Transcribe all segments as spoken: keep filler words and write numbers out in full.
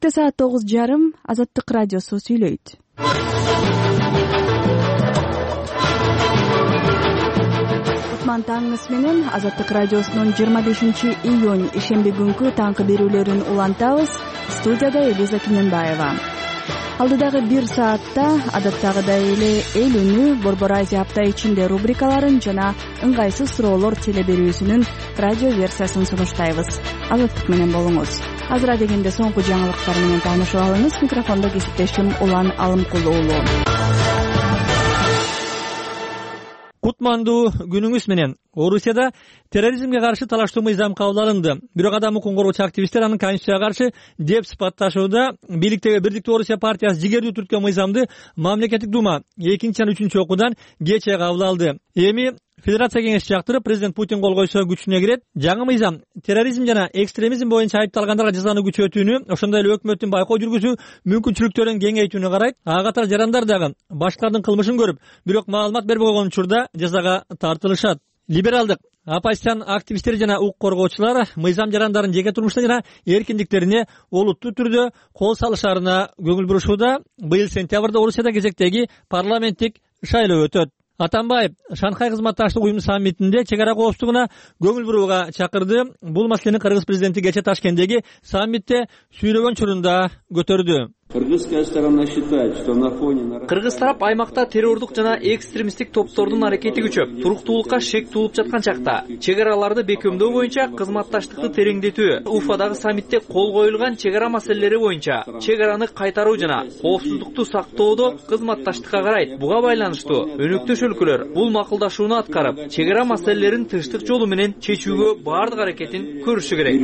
Эртең саат тогуз жарым Азаттык радиосу сүйлөйт. Кутман таңыңыз менен Азаттык радиосунун жыйырма бешинчи июнь ишемби күнкү таңкы берүүлөрүн улантабыз. Студияда Элиза Киненбаева. Алдыдагы бир саатта адаттагыдай эле эл үнү, Борбор Азия апта ичинде рубрикаларын жана ыңгайсыз суроолор телеберүүсүнүн радио версиясын сунуштайбыз. Азаттык менен болуңуз. Азыра дегенде соңку жаңылыктар менен таанышып алыңыз. Микрофондо кесиптешим Улан Алымкул уулу. Кутмандуу күнүңүз менен. Орусияда терроризмге каршы талаштуу мыйзам кабыл алынды. Бирок адам укугун коргоочу активисттер анын конституцияга каршы деп сыпатташууда. Бийликтеги Бирдиктүү Орусия партиясы жигердүү түрткөн мыйзамды мамлекеттик дума экинчи жана үчүнчү окуудан кечээ кабыл алды. Эми Федерация кеңеши жактырып президент Путин кол койсо күчүнө кирет. Жаңы мыйзам терроризм жана экстремизм боюнча айыпталгандарга жазаны күчөтүүнү, ошондой эле өкмөттүн байкоо жүргүзүү мүмкүнчүлүктөрүн кеңейтүүнү карайт. Ага катар жарандар дагы башкалардын кылмышын көрүп, бирок маалымат бербей койгон учурда жазага тартылышат. Либералдык оппозицион активисттер жана укук коргоочулар мыйзам жарандардын жеке турмушуна жана эркиндиктерине олуттуу түрдө кол салышарына көңүл бурушууда. Быйыл сентябрда Орусияда кезектеги парламенттик шайлоо өтөт. Атамбаев Шанхай кызматташтык уюму саммитинде чек ара коопсуздугуна көңүл бурууга чакырды. Бул маселени Кыргыз президенти кечээ Ташкенттеги саммитте сүйлөгөн чорунда көтөрдү. Кыргыз тарап аймакта террордук жана экстремисттик топтордун аракети күчөп, туруктуулукка шек туулуп жаткан чакта чек араларды бекемдөө боюнча кызматташтыкты тереңдетүү, Уфадагы саммитте кол коюлган чек ара маселелери боюнча чек араны кайтаруу жана коопсуздукту сактоодо кызматташтыкка карайт. Буга байланыштуу өнөктөш өлкөлөр бул макулдашууну аткарып, чек ара маселелерин тынчтык жолу менен чечүүгө баардык аракетин көрүшү керек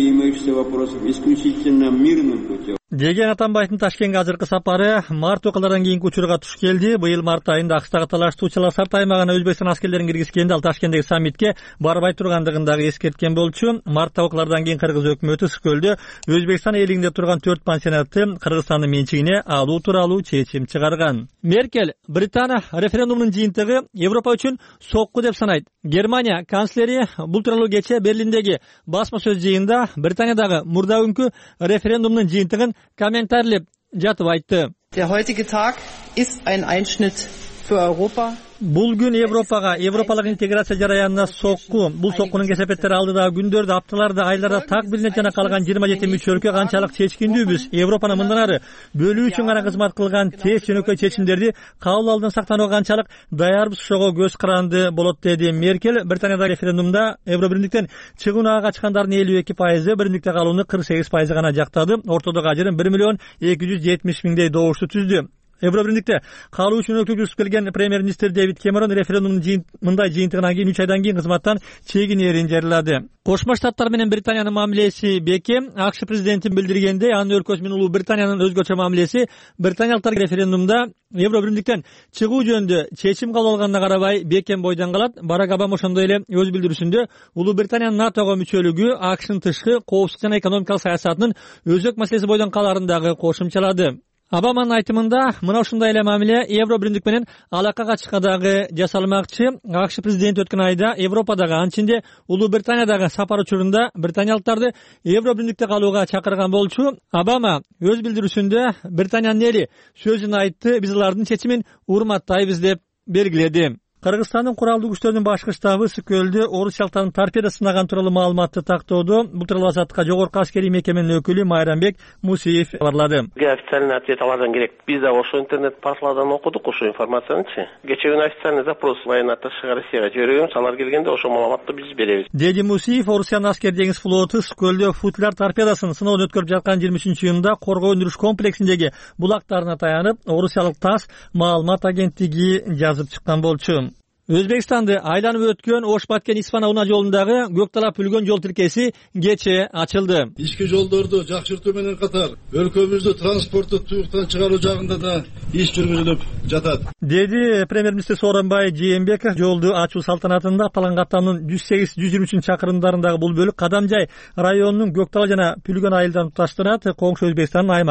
деген Атамбаевдин Ташкентке азыркы сапары март окуялардан кийинки учурга туш келди. Быйыл март айында Акстагы талаштуу Чаласарт аймагына Өзбекстан аскерлерин киргизгенде ал Ташкенттеги саммитке барбай тургандыгын дагы эскерткен болчу. Мартта окуялардан кийин Кыргыз өкмөтү Скөлдө Өзбекстан элиңде турган төрт пансионатты Кыргызстандын менчигине алуу тууралуу чечим чыгарган. Меркель Британия референдумунун жыйынтыгы Европа үчүн сокку деп санайт. Германия канцлери бул тууралуу кечээ Берлиндеги басма сөз жыйында Британиядагы мурда күнкү референдумдун жыйынтыгын комментарлеп жатып айтты. Der heutige Tag ist ein Einschnitt für Europa. Бул күн Европага, европалык интеграция жараянына сокку. Бул соккунун кесепеттери алдыдагы күндөрдө, апталарда, айларда так билине жана калган жыйырма жети мүчө өлкө канчалык чечкиндүүбүз. Европаны мындан ары бөлүү үчүн гана кызмат кылган тез жөнөкөй чечимдерди кабыл алуудан сактанууга канчалык даярбыз, ошого көз каранды болот деди Меркель. Британиядагы референдумда Евробиримдиктен чыгууга качкандардын элүү эки пайызы, биримдикте калууну кырк сегиз пайызы гана жактады. Ортодогу ажырым бир миллион эки жүз жетимиш миңдей добушту түздү. Евробиримдикте калуу үчүн өкүлдүк келген премьер-министр Дэвид Кэмерон референдумдун жыйын, мындай жыйынтыгынан кийин үч айдан кийин кызматтан чегинерин жарыялады. Кошмо Штаттар менен Британиянын мамилеси бекем. АКШ президентин билдиргенде, анын өлкөсү менен Улуу Британиянын өзгөчө мамилеси британиялыктар референдумда Евробиримдиктен чыгуу жөнүндө чечим кабыл алганына карабай бекем бойдон калат. Барак Обама ошондой эле өз билдирүүсүндө Улуу Британиянын НАТОго мүчөлүгү АКШнын тышкы коопсуздук жана экономикалык саясатынын өзөк маселеси бойдон каларын дагы кошумчалады. Обаманын айтымында мына ушундай эле мамиле Евробиримдик менен алакага чыкка дагы жасалмакчы. АКШ президенти өткөн айда Европадагы, анын ичинде Улуу Британиядагы сапар учурунда британиялыктарды Евробиримдикте калууга чакырган болчу. Обама өз билдирүүсүндө Британиянын эли сөзүн айтты, биз алардын чечимин урматтайбыз деп белгиледи. Кыргызстандын куралдуу күчтөрүнүн башкы штабы Скөлдө орусиялыктардын торпеда сынаган тууралуу маалыматты тактоодо. Бул тууралуу Азаттыкка жогорку аскерий мекеменин өкүлү Майрамбек Мусиев кабарлады. Официальный ответ алардан керек. Биз да ошо интернет порталдан окудук ошо информациянычы. Кечээ күнү официальный запрос военный атташега Россияга жибергенбиз, алар келгенде ошо маалыматты биз беребиз. Деди Мусиев Орусиянын аскер деңиз флоту Скөлдө футляр торпедасын сыноодон өткөрүп жаткан жыйырма үчүнчү июнда коргоо өндүрүш комплексиндеги булактарына таянып, орусиялык ТАСС маалымат агенттиги жазып чыккан болчу. Өзбекстанды айланып өткөн Ош-Баткен-Исфана унаа жолундагы көк талап үлгөн жол тиркеси кечээ ачылды. Ички жолдорду жакшыртуу менен катар өлкөбүздү транспортту туюктан чыгаруу жагында да иш жүргүзүлүп жатат, деди премьер-министр Сооронбай Жээнбеков. Жолду ачуу салтанатында Палангаттанын жүз сегиз жүз жыйырма үчүнчү чакырымдарындагы бул бөлүк Кадамжай районунун көк тала жана Пүлгөн айылдан туташтырат. Коңшу Өзбекстандын аймагын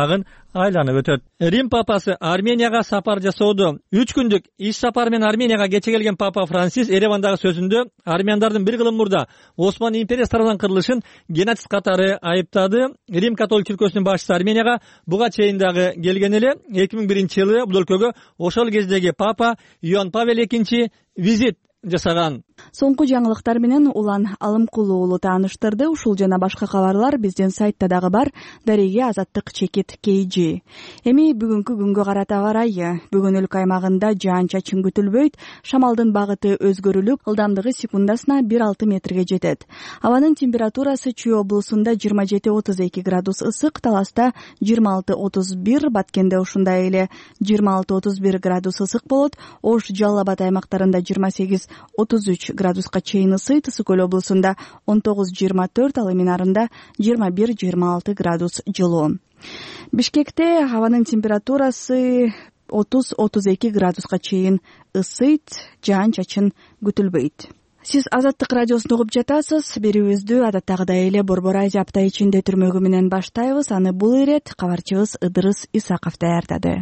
айланып өтөт. Рим папасы Арменияга сапар жасоодо. үч күндүк иш сапары менен Арменияга кече келген папа Франсис Еревандагы сөзүндө армяндардын бир кылым мурда Осман империясы тарабынан кырылышын геноцид катары айыптады. Рим католик чиркөөсүнүн башчысы Арменияга буга чейин дагы келген эле. эки миң биринчи жылы бул өлкөгө ошол кездеги папа Иоанн Павел экинчи визит жасаган. Соңку жаңылыктар менен Улан Алымкулуу уулу тааныштырды. Ушул жана башка кабарлар биздин сайтта дагы бар. Дареги Азаттык чекит кейжи. Эми бүгүнкү күнгө карата карайы. Бүгүн өлкө аймагында жаан-чачын күтүлбөйт. Шамалдын багыты өзгөрүлүп, ылдамдыгы секундасына бир алты метрге жетет. Абанын температурасы Чүй облусунда жыйырма жети отуз эки градус ысык, Таласта жыйырма алты отуз бир, Баткенде ушундай эле жыйырма алты отуз бир градус ысык болот. Ош, Жалал Абад аймактарында жыйырма сегиз отуз үч градуска чейин ысыйт. Ысык көл облусунда он тогуз жыйырма төрт, ал эми нарында жыйырма бир жыйырма алты градус жылуу. Бишкекте абанын температурасы отуз отуз эки градуска чейин ысыйт, жаан-чачын күтүлбөйт. Сиз Азаттык радиосун угуп жатасыз. Берүүбүздү адаттагыдай эле Борбор Азия апта ичинде түрмөгү менен баштайбыз. Аны бул ирет кабарчыбыз Ыдырыс Исаков даярдады.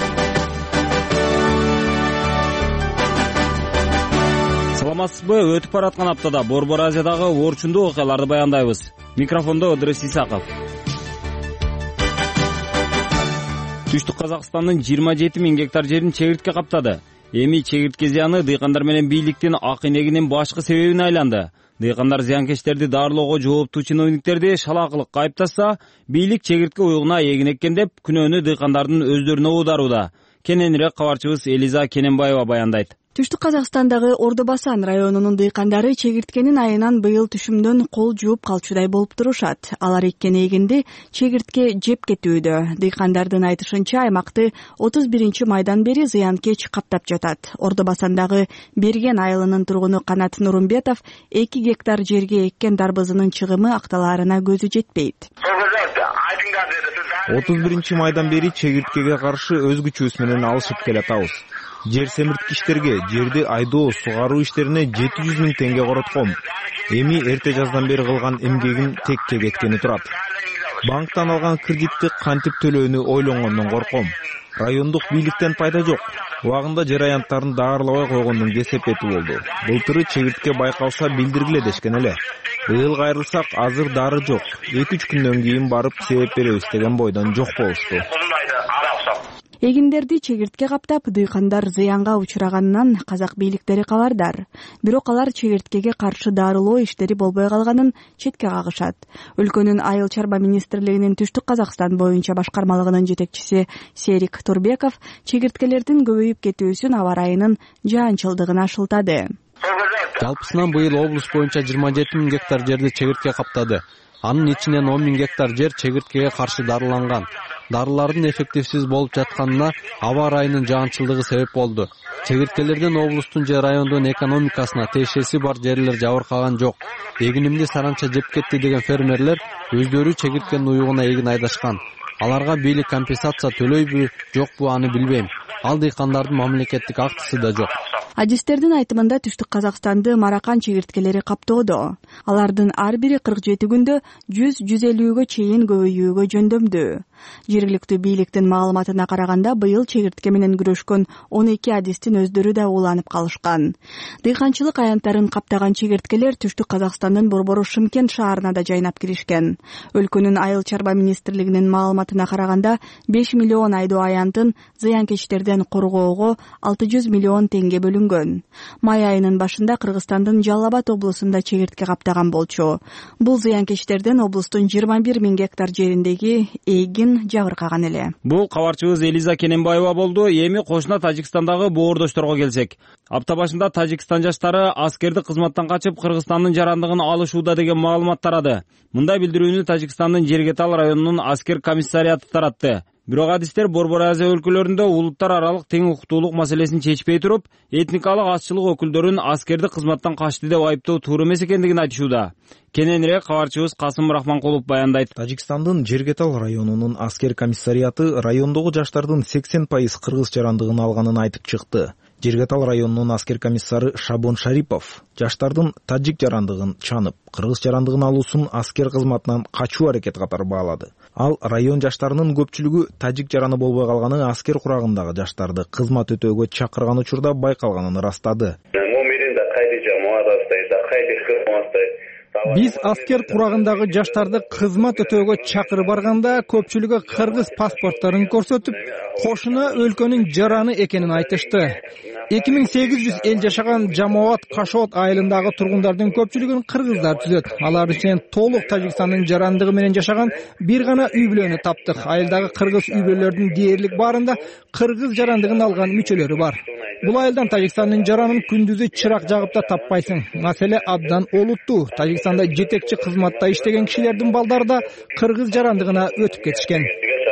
Саламатсызбы? Өтүп бараткан аптада Борбор Азиядагы орчундуу окуяларды баяндайбыз. Микрофондо Ыдырыс Исаков. Түштүк Казакстандын жыйырма жети миң гектар жерин чегиртке каптады. Эми чегиртке зыяны дыйкандар менен бийликтин ак энегинин башкы себебине айланды. Дыйкандар зыянкечтерди дарылоого жооптуу чиновниктерди шалаакылыкка айыптаса, бийлик чегиртке уюгуна эгин эккен деп күнөөнү дыйкандардын өздөрүнө уударууда. Кененирээк кабарчыбыз Элиза Кененбаева баяндайт. Түштүк Казакстандагы Ордо Басан районунун дыйкандары чегирткенин айынан быйыл түшүмдөн кол жууп калчудай болуп турушат. Алар эккен эгинди чегиртке жеп кетүүдө. Дыйкандардын айтышынча, аймакты отуз биринчи майдан бери зыянкеч каптап жатат. Ордо Басандагы Берген айылынын тургуну Канат Нурумбетов эки гектар жерге эккен дарбызынын чыгымы акталаарына көзү жетпейт. отуз биринчи майдан бери чегирткеге каршы өз күчүбүз менен алышып келатабыз. Жер семирткичтерге, жерди айдоо, сугаруу иштерине жети жүз миң теңге коротком. Эми эрте жаздан бери кылган эмгегим текке кеткени турат. Банктан алган кредитти кантип төлөөнү ойлонгондон корком. Райондук бийликтен пайда жок. Убагында жер аянттарын даарылабай койгондун кесепети болду. Былтыры чегиртке байкалса билдиргиле дешкен эле. Быйыл кайрылсак азыр дары жок. эки үч күндөн кийин барып себеп беребиз деген бойдон жок болушту. Эгиндерди чегиртке каптап, дыйкандар зыянга учураганынан казак бийликтери кабардар. Бирок алар чегирткеге каршы дарылоо иштери болбой калганын четке кагышат. Өлкөнүн айыл чарба министрлигинин Түштүк Казакстан боюнча башкармалыгынын жетекчиси Серик Турбеков чегирткелердин көбөйүп кетүүсүн аба ырайынын жаанчылдыгына шылтады. Жалпысынан быйыл облус боюнча жыйырма жети миң гектар жерди чегиртке каптады. Анын ичинен он миң гектар жер чегирткеге каршы дарыланган. Дарылардын эффективсиз болуп жатканына аба ырайынын жаанчылдыгы себеп болду. Чегирткелерден облустун же райондун экономикасына тиешеси бар жерлер жабыркаган жок. Эгинимди саранча жеп кетти деген фермерлер өздөрү чегирткенин уюгуна эгин айдашкан. Аларга бийлик компенсация төлөйбү, жокпу аны билбейм. Ал дыйкандардын мамлекеттик актысы да жок. Адистердин айтымында Түштүк Казакстанды Маракан чегирткелери каптоодо. Алардын ар бири кырк жети күндө жүз жүз элүүгө чейин көбөйүүгө жөндөмдүү. Жергиликтүү бийликтин маалыматына караганда, быйыл чегиртке менен күрөшкөн он эки адистин өздөрү да уланып калышкан. Дыйканчылык аянттарын каптаган чегирткелер Түштүк Казакстандын борбору Шымкент шаарына да жайнап киришкен. Өлкөнүн айыл чарба министрлигинин маалыматына караганда, беш миллион айдоо аянтын зыянкечтерден коргоого алты жүз миллион теңге бөлүнгөн. Май айынын башында Кыргызстандын Жалал Абад облусунда чегиртке каптаган болчу. Бул зыянкечтерден облустун жыйырма бир миң гектар жериндеги эгин жабыркаган эле. Бул кабарчыбыз Элиза Кененбаева болду. Эми кошуна Тажикстандагы боордошторго келсек. Апта башында Тажикстан жаштары аскерди кызматтан качып Кыргызстандын жарандыгын алышууда деген маалымат тарады. Мындай билдирүүнү Тажикстандын Жергетал районунун аскер комиссариаты таратты. Бирок адистер Борбор Азия өлкөлөрүндө улуттар аралык тең укуктуулук маселесин чечпей туруп, этникалык азчылык өкүлдөрүн аскерди кызматтан качты деп айыптоо туура эмес экендигин айтышууда. Кененирээк кабарчыбыз Касым Рахманкулов баяндайт. Тажикстандын Жергетал районунун аскер комиссариаты райондогу жаштардын сексен пайыз кыргыз жарандыгын алганын айтып чыкты. Жергетал районунун аскер комиссары Шабон Шарипов жаштардын тажик жарандыгын чанып, кыргыз жарандыгын алуусун аскер кызматынан качуу аракет катары баалады. Ал район жаштарынын көпчүлүгү тажик жараны болбой калганы аскер курагындагы жаштарды кызмат өтөөгө чакырган учурда байкалганын ырастады. Биз аскер курагындагы жаштарды кызмат өтөөгө чакырып барганда көпчүлүгү кыргыз паспортторун көрсөтүп, кошуна өлкөнүн жараны экенин айтышты. эки миң сегиз жүз эл жашаган Жамоат Кашот айылындагы тургундардын көпчүлүгүн кыргыздар түзөт. Алар үчүн толук Тажикстандын жарандыгы менен жашаган бир гана үй бүлөнү таптык. Айылдагы кыргыз үй бүлөлөрдүн дээрлик баарында кыргыз жарандыгын алган мүчөлөрү бар. Бул айылдан Тажикстандын жаранын күндүзү чырак жагып да таппайсың. Маселе абдан олуттуу. Тажикстанда жетекчи кызматта иштеген кишилердин балдары да кыргыз жарандыгына өтүп кетишкен.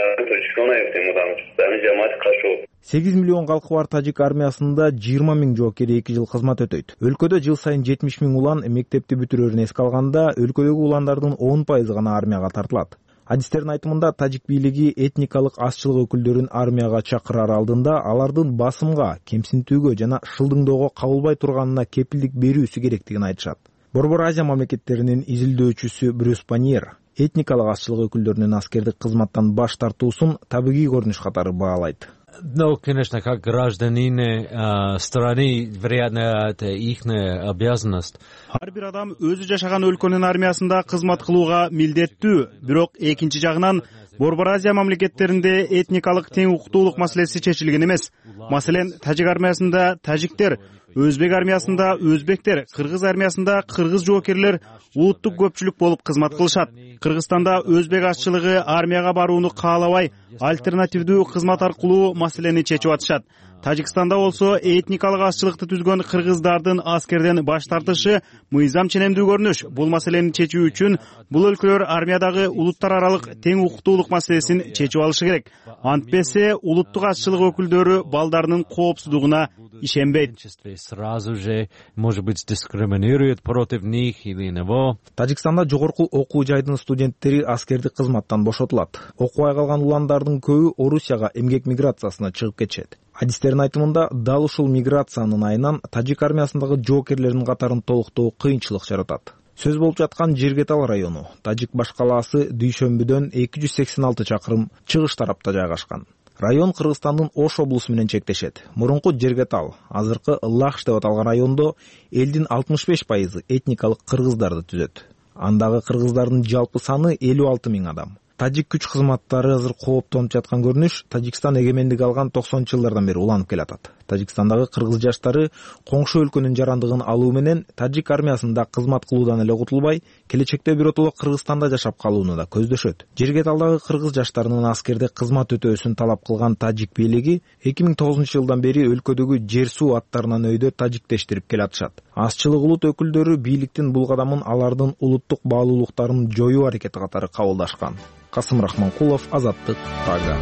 сегиз миллион калкы бар тажик армиясында жыйырма миң жоокер эки жыл кызмат өтөйт. Өлкөдө жыл сайын жетимиш миң улан мектепти бүтүрөрүн эске алганда, өлкөдөгү уландардын он пайызы гана армияга тартылат. Адистердин айтымында тажик бийлиги этникалык азчылык өкүлдөрүн армияга чакырар алдында алардын басымга, кемсинтүүгө жана шылдыңдоого кабылбай турганына кепилдик берүүсү керектигин айтышат. Борбор Азия мамлекеттеринин изилдөөчүсү Брюс Паньер этникалык азчылык өкүлдөрүнүн аскердик кызматтан баш тартуусун табигый көрүнүш катары баалайт. Ну, конечно, как гражданины э, страны, вероятно, это их обязанность. Ар бир адам өзү жашаган өлкөнүн армиясында кызмат кылууга милдеттүү, бирок экинчи жагынан Борбор Азия мамлекеттеринде этникалык тең укуктуулук маселеси чечилген эмес. Маселен, тажик армиясында тажиктер, өзбек армиясында өзбектер, кыргыз армиясында кыргыз жоокерлер улуттук көпчүлүк болуп кызмат кылышат. Кыргызстанда өзбек азчылыгы армияга барууну каалабай, альтернативдүү кызмат аркылуу маселени чечип атышат. Тажикстанда болсо этникалык азчылыкты түзгөн кыргыздардын аскерден баш тартышы мыйзам ченемдүү көрүнүш. Бул маселени чечүү үчүн бул өлкөлөр армиядагы улуттар аралык тең укуктуулук маселесин чечип алышы керек. Антпесе улуттук азчылык өкүлдөрү балдарынын коопсуздугуна ишенбейт. Сразу же, может быть, дискриминирует против них или него. Тажикстанда жогорку окуу жайдын студенттери аскердик кызматтан бошотулат. Окубай калган уландардын көбү Орусияга эмгек миграциясына чыгып кетишет. Адистердин айтымында дал ушул миграциянын айынан тажик армиясындагы жоокерлердин катарын толуктоо кыйынчылык жаратат. Сөз болуп жаткан Жергетал району, тажик баш калаасы Дүйшөмбүдөн эки жүз сексен алты чакырым чыгыш тарапта жайгашкан. Район Кыргызстандын Ош облусу менен чектешет. Мурунку Жергетал, азыркы Лахш деп аталган райондо элдин алтымыш беш пайызы этникалык кыргыздарды түзөт. Андагы кыргыздардын жалпы саны элүү алты миң адам. Тажик күч кызматтары азыр кооптонуп жаткан көрүнүш Тажикстан эгемендик алган токсонунчу жылдардан бери уланып келатат. Тажикстандагы кыргыз жаштары коңшу өлкөнүн жарандыгын алуу менен тажик армиясында кызмат кылуудан эле кутулбай, келечекте биротоло Кыргызстанда жашап калууну да көздөшөт. Жергеталдагы кыргыз жаштарынын аскерде кызмат өтөөсүн талап кылган тажик бийлиги эки миң тогузунчу жылдан бери өлкөдөгү жер суу аттарынан өйдө тажиктештирип келатышат. Азчылык улут өкүлдөрү бийликтин бул кадамын алардын улуттук баалуулуктарын жоюу аракети катары кабылдашкан. Касым Рахманкулов, Азаттык, Тага.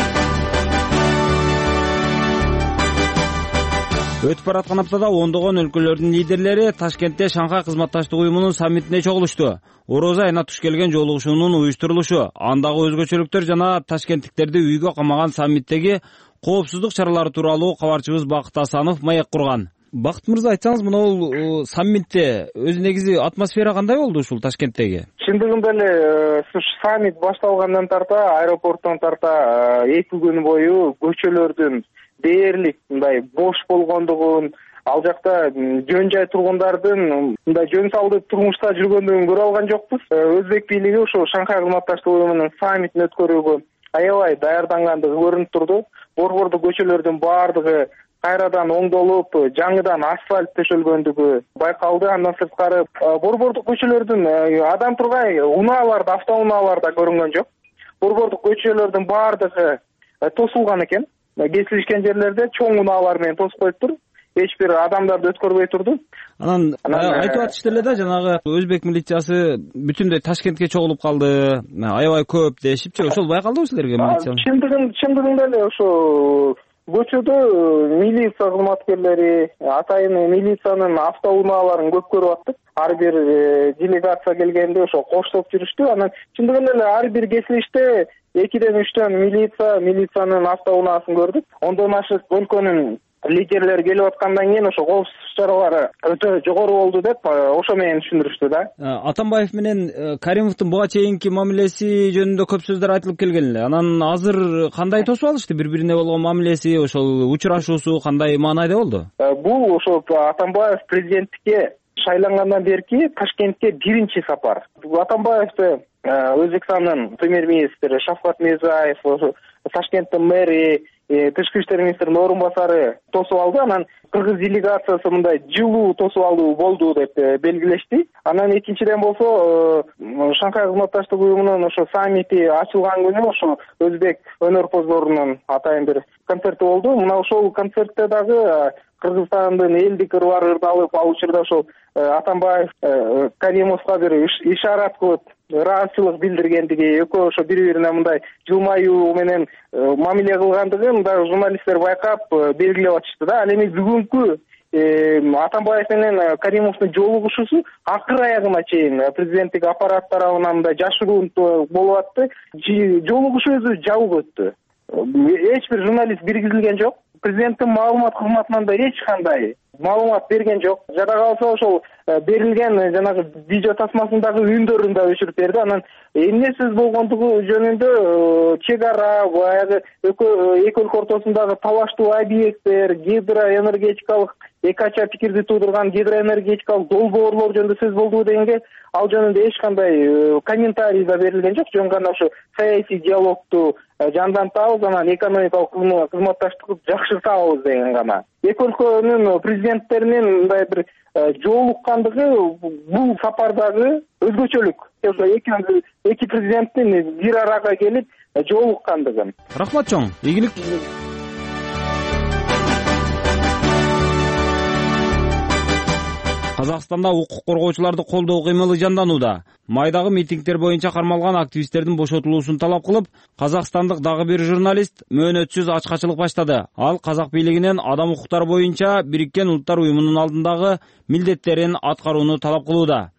Өтүп бараткан аптада ондогон өлкөлөрдүн лидерлери Ташкентте Шанхай кызматташтык уюмунун саммитине чогулушту. Орозо айына туш келген жолугушуунун уюштурулушу, андагы өзгөчөлүктөр жана ташкенттиктерди үйгө камаган саммиттеги коопсуздук чаралары тууралуу кабарчыбыз Бакыт Асанов маек курган. Бакыт мырза, айтсаңыз, мына саммитте өз негизи атмосфера кандай болду ушул Ташкенттеги? Чындыгында эле саммит башталгандан тарта, аэропорттон тарта эки күн бою көчөлөрдүн дээрлик мындай бош болгондугун, ал жакта жөн жай тургундардын мындай жөн салдуу турмушта жүргөндүгүн көрө алган жокпуз. Өзбек бийлиги ошол Шанхай кызматташтык уюмунун саммитин өткөрүүгө аябай даярдангандыгы көрүнүп турду. Борбордук көчөлөрдүн баардыгы кайрадан оңдолуп, жаңыдан асфальт төшөлгөндүгү байкалды. Андан сырткары борбордук көчөлөрдүн адам тургай унаалар да, автоунаалар да көрүнгөн жок. Борбордук көчөлөрдүн баардыгы тосулган экен. Кесилишкен жерлерде чоң унаалар менен тосуп коюптур. Эч бир адамдарды өткөрбөй турду. Анан айтып атышты эле да, жанагы өзбек милициясы бүтүндөй Ташкентке чогулуп калды, аябай көп дешипчи. Ошол байкалдыбы силерге милиция? Чындыгын чындыгында эле ошо көчөдө милиция кызматкерлери, атайын милициянын автоунааларын көп көрүп аттык. Ар бир делегация келгенде ошо коштоп жүрүштү. Анан чындыгында эле ар бир кесилиште экиден үчтөн милиция, милициянын автоунаасын көрдүк. Ондон ашык өлкөнүн лидерлер келип аткандан кийин ошо коопсуздук чаралары өтө жогору болду деп ошо менен түшүндүрүштү да. Атамбаев менен Каримовдун буга чейинки мамилеси жөнүндө көп сөздөр айтылып келген эле. Анан азыр кандай тосуп алышты бири-бирине болгон мамилеси, ошол учурашуусу кандай маанайда болду? Бул ошо Атамбаев президенттикке шайлангандан берки Ташкентке биринчи сапар. Атамбаевди Өзбекстандын премьер-министри Шавкат Мирзиев, Ташкенттин мэри, тышкы иштер министринин орун басары тосуп алды. Анан кыргыз делегациясы мындай жылуу тосуп алуу болду деп белгилешти. Анан экинчиден болсо Шанхай кызматташтык уюмунун ошо саммити ачылган күнү ошо өзбек өнөрпоздорунун атайын бир концерти болду. Мына ошол концертте дагы Кыргызстандын элдик ырбары ырдалып, ал учурда ошол Атамбаев Каримовго бир ишарат кылып ыраазычылык билдиргендиги, экөө ошо бири-бирине мындай жылмаюу менен мамиле кылгандыгын да журналисттер байкап белгилеп атышты да. Ал эми бүгүнкү Атамбаев менен Каримовдун жолугушуусу акыр аягына чейин президенттик аппарат тарабынан мындай жашыруун болуп атты. Жолугушуу өзү жабык өттү. Эч бир журналист киргизилген жок. Президенттин маалымат кызматынан да эч кандай маалымат берген жок. Жада калса ошол берилген жанагы видео тасмасындагы үндөрүн да өчүрүп берди. Анан эмне сөз болгондугу жөнүндө чек ара, баягы эки өлкө ортосундагы талаштуу объекттер, гидроэнергетикалык эки ача пикирди туудурган гидроэнергетикалык долбоорлор жөнүндө сөз болду дегенге ал жөнүндө эч кандай комментарий да берилген жок. Жөн гана ошо саясий диалогту жандантабыз, анан экономикалык кызматташтыкты жакшыртабыз деген гана. Эки өлкөнүн президенттеринин мындай бир жолуккандыгы бул сапардагы өзгөчөлүк. Ошо эки эки президенттин бир арага келип жолуккандыгы. Рахмат чоң. Ийгилик. Казакстанда укук коргоочуларды колдоо кыймылы жанданууда. Майдагы митингдер боюнча кармалган активисттердин бошотулуусун талап кылып, казакстандык дагы бир журналист мөөнөтсүз ачкачылык баштады. Ал казак бийлигинен адам укуктары боюнча Бириккен Улуттар уюмунун алдындагы милдеттерин аткарууну талап кылууда.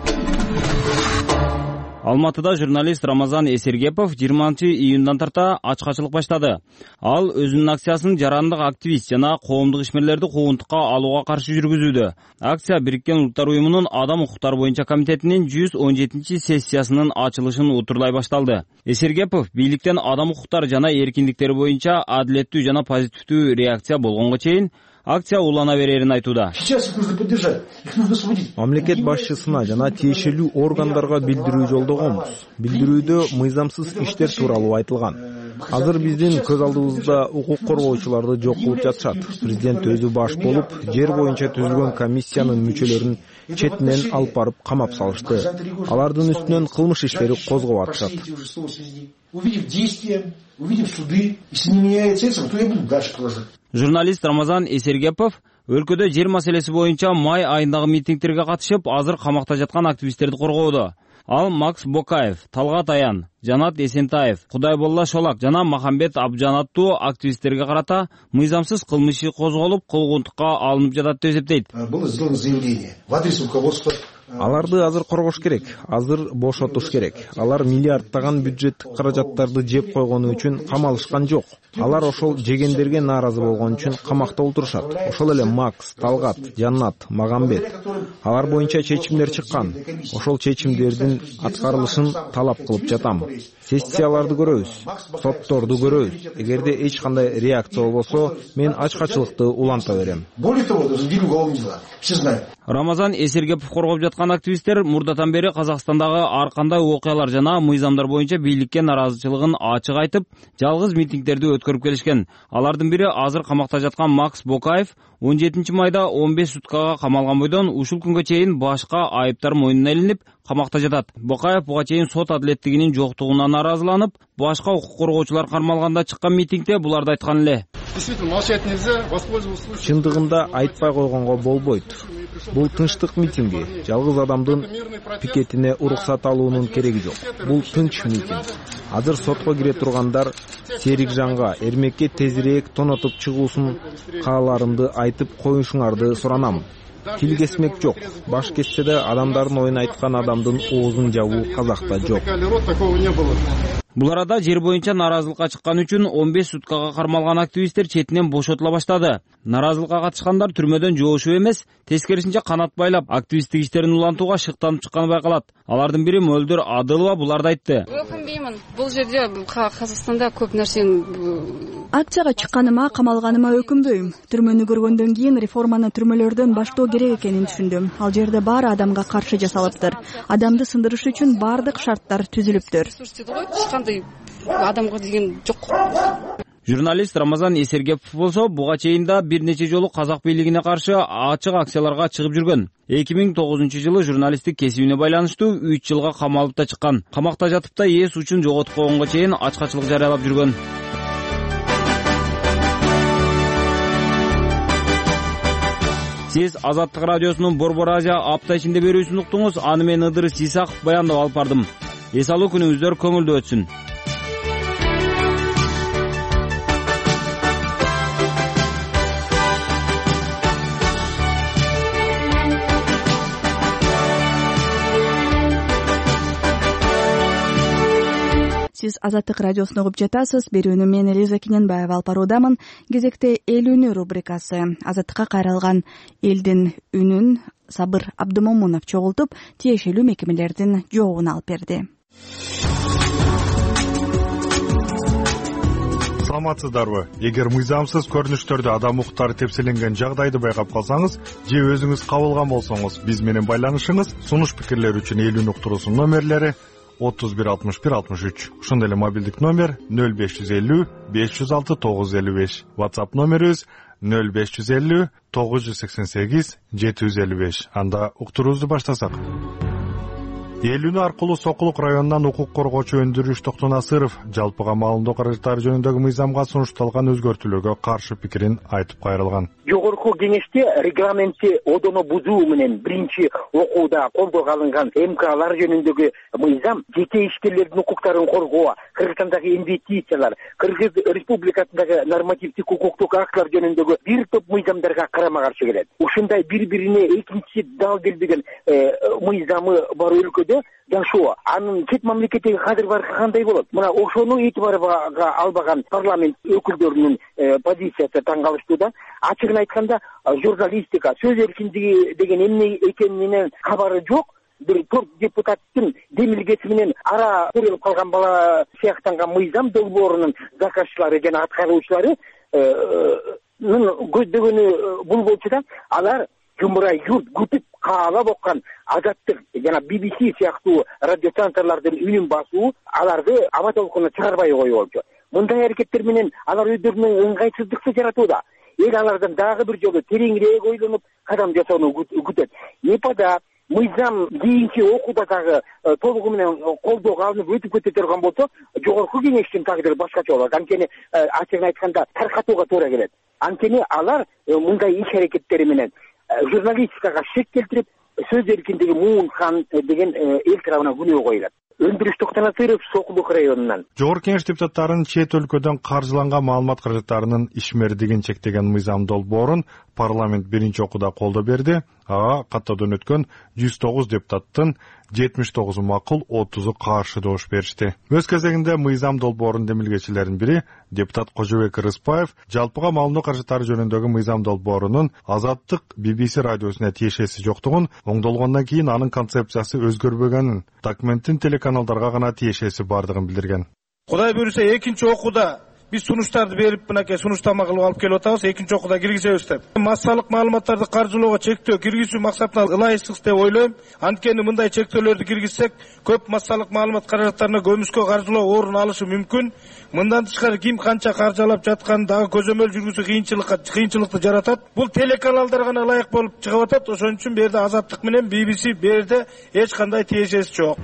Алматыда журналист Рамазан Эсергепов жыйырманчы июндан тарта ачкачылык баштады. Ал өзүнүн акциясын жарандык активист жана коомдук ишмерлерди куугунтукка алууга каршы жүргүзүүдө. Акция Бириккен Улуттар уюмунун адам укуктары боюнча комитетинин жүз он жетинчи сессиясынын ачылышын утурлай башталды. Эсергепов бийликтен адам укуктары жана эркиндиктери боюнча адилеттүү жана позитивдүү реакция болгонго чейин акция улана берерин айтууда. Мамлекет башчысына жана тиешелүү органдарга билдирүү жолдогонбуз. Билдирүүдө мыйзамсыз иштер тууралуу айтылган. Азыр биздин көз алдыбызда укук коргоочуларды жок кылып жатышат. Президент өзү баш болуп, жер боюнча түзүлгөн комиссиянын мүчөлөрүн четинен алып барып камап салышты. Алардын үстүнөн кылмыш иштери козгоп атышат. Увидев действия, увидев суды, если не меняется это, то я буду дальше продолжать. Журналист Рамазан Эсергепов өлкөдө жер маселеси боюнча май айындагы митингтерге катышып, азыр камакта жаткан активисттерди коргоодо. Ал Макс Бокаев, Талгат Аян, Жанат Эсентаев, Кудайболла Шолак жана Махамбет Абжан аттуу активисттерге карата мыйзамсыз кылмыш иши козголуп, кулгунтукка алынып жатат деп эсептейт. Было сделано заявление в адрес руководства. Аларды азыр коргош керек, азыр бошотуш керек. Алар миллиардтаган бюджеттик каражаттарды жеп койгону үчүн камалышкан жок. Алар ошол жегендерге нааразы болгон үчүн камакта отурушат. Ошол эле Макс, Талгат, Жаннат, Магамбет. Алар боюнча чечимдер чыккан. Ошол чечимдердин аткарылышын талап кылып жатам. Сессияларды көрөбүз, сотторду көрөбүз. Эгерде эч кандай реакция болбосо, мен ачкачылыкты уланта берем. Более того, заведены уголовные дела. Все знают. Рамазан Эсергепов коргоп жаткан активисттер мурдатан бери Казакстандагы ар кандай окуялар жана мыйзамдар боюнча бийликке наразычылыгын ачык айтып, жалгыз митингдерди өткөрүп келишкен. Алардын бири азыр камакта жаткан Макс Бокаев он жетинчи майда он беш суткага камалган бойдон ушул күнгө чейин башка айыптар мойнуна илинип камакта жатат. Бокаев буга чейин сот адилеттигинин жоктугуна нааразыланып, башка укук коргоочулар кармалганда чыккан митингде буларды айткан эле. Чындыгында айтпай койгонго болбойт. Бул тынчтык митинги, жалгыз адамдын пикетине уруксат алуунун кереги жок. Бул тынч митинг. Азыр сотко кире тургандар Серикжанга эрмекке тезирээк тонотуп чыгуусун кааларымды айтып коюшуңарды суранам. Тил кесмек жок. Баш кетсе да адамдардын оюн айткан адамдын оозун жабуу Казакта жок. Бул арада жер боюнча нааразылыкка чыккан үчүн он беш суткага кармалган активисттер четинен бошотула баштады. Нааразылыкка катышкандар түрмөдөн жоошуп эмес, тескерисинче канат байлап, активисттик иштерин улантууга шыктанып чыкканы байкалат. Алардын бири Мөлдүр Адылова буларды айтты. Өкүнбөймүн. Бул жерде Казакстанда көп нерсени акцияга чыкканыма, камалганыма өкүнбөйм. Түрмөнү көргөндөн кийин реформаны түрмөлөрдөн баштоо керек экенин түшүндүм. Ал жерде баары адамга каршы жасалыптыр. Адамды сындырыш үчүн баардык шарттар түзүлүптүр. Ешкандай адамга деген жок. Журналист Рамазан Эсергепов болсо буга чейин да бир нече жолу казак бийлигине каршы ачык акцияларга чыгып жүргөн. эки миң тогузунчу жылы журналисттик кесибине байланыштуу үч жылга камалып да чыккан. Камакта жатып да эс учун жоготуп койгонго чейин ачкачылык жарыялап жүргөн. Сиз Азаттык радиосунун Борбор Азия апта ичинде берүүсүн уктуңуз. Аны мен Ыдырыс Исаков баяндап алып бардым. Эс алуу күнүңүздөр көңүлдүү өтсүн. Сиз Азаттык радиосун угуп жатасыз. Берүүнү мен Элиза Кененбаева алып баруудамын. Кезекте эл үнү рубрикасы. Азаттыкка кайрылган элдин үнүн Сабыр Абдымомунов чогултуп, тиешелүү мекемелердин жообун алып берди. Саламатсыздарбы? Эгер мыйзамсыз көрүнүштөрдө адам укуктары тепселенген жагдайды байкап калсаңыз же өзүңүз кабылган болсоңуз, биз менен байланышыңыз. Сунуш пикирлер үчүн эл үнү уктуруусунун номерлери отуз бир алтымыш бир алтымыш үч. Ошондой эле мобилдик номер нөл беш жүз элүү беш жүз алты тогуз жүз элүү беш. WhatsApp номерибиз нөл беш жүз элүү тогуз жүз сексен сегиз жети жүз элүү беш. Анда уктуруубузду баштасак. Эл үнү аркылуу Сокулук районунан укук коргоочу Өндүрүш Токтонасыров жалпыга маалымдоо каражаттары жөнүндөгү мыйзамга сунушталган өзгөртүүлөргө каршы пикирин айтып кайрылган. Жогорку кеңеште регламентти одоно бузуу менен биринчи окууда колдоого алынган МКлар жөнүндөгү мыйзам жеке ишкерлердин укуктарын коргоо, Кыргызстандагы инвестициялар, Кыргыз Республикасындагы нормативдик укуктук актылар жөнүндөгү бир топ мыйзамдарга карама каршы келет. Ушундай бири-бирине экинчи дал келбеген мыйзамы бар өлкөдө жашоо, анын чет мамлекеттеги кадыр баркы кандай болот? Мына ошону этибарга албаган парламент өкүлдөрүнүн позициясы таң калыштуу да. Ачыгын айтканда, журналистика, сөз эркиндиги деген эмне экенинен кабары жок. Бир топ депутаттын демилгеси менен ара көрүнүп калган бала сыяктанган мыйзам долбоорунун заказчылары жана аткаруучулары көздөгөнү бул болчу да, алар жумурай журт күтүп каалап оккан Азаттык жана би би си сыяктуу радиостанциялардын үнүн басуу аларды аба толкуна чыгарбай койгон болчу. Мындай аракеттер менен алар өздөрүнүн ыңгайсыздыкты жаратууда. Эл алардан дагы бир жолу тереңирээк ойлонуп кадам жасоону күтөт. Эпада мыйзам кийинки окууда дагы толугу менен колдоого алынып өтүп кете турган болсо, жогорку кеңештин тагдыры башкача болот. Анткени ачыгын айтканда таркатууга туура келет. Анткени алар мындай иш аракеттери менен журналистикага шек келтирип, сөз эркиндиги муунткан деген эл тарабына күнөө коюлат. Өндүрүш Токтонасыров Сокулук районунан. Жогорку кеңеш депутаттарынын чет өлкөдөн каржыланган маалымат каражаттарынын ишмердигин чектеген мыйзам долбоорун парламент биринчи окууда колдоо берди. Ага каттоодон өткөн жүз тогуз депутаттын жетимиш тогузу макул, отузу каршы добуш беришти. Өз кезегинде мыйзам долбоорунун демилгечилеринин бири депутат Кожобек Рыспаев жалпыга маалымдоо каражаттары жөнүндөгү мыйзам долбоорунун Азаттык би би си радиосуна тиешеси жоктугун, оңдолгондон кийин анын концепциясы өзгөрбөгөнүн, документтин телеканалдарга гана тиешеси бардыгын билдирген. Кудай буюрса экинчи окууда биз сунуштарды берип, мынакей сунуштама кылып алып келип атабыз, экинчи окууда киргизебиз деп. Массалык маалыматтарды каржылоого чектөө киргизүү максатында ылайыксыз деп ойлойм. Анткени мындай чектөөлөрдү киргизсек, көп массалык маалымат каражаттарына көмүскө каржылоо орун алышы мүмкүн. Мындан тышкары ким канча каржылап жатканын дагы көзөмөл жүргүзүү кыйынчылыкка кыйынчылыкты жаратат. Бул телеканалдар гана ылайык болуп чыгып атат. Ошон үчүн бу жерде Азаттык менен би би си бу жерде эч кандай тиешеси жок.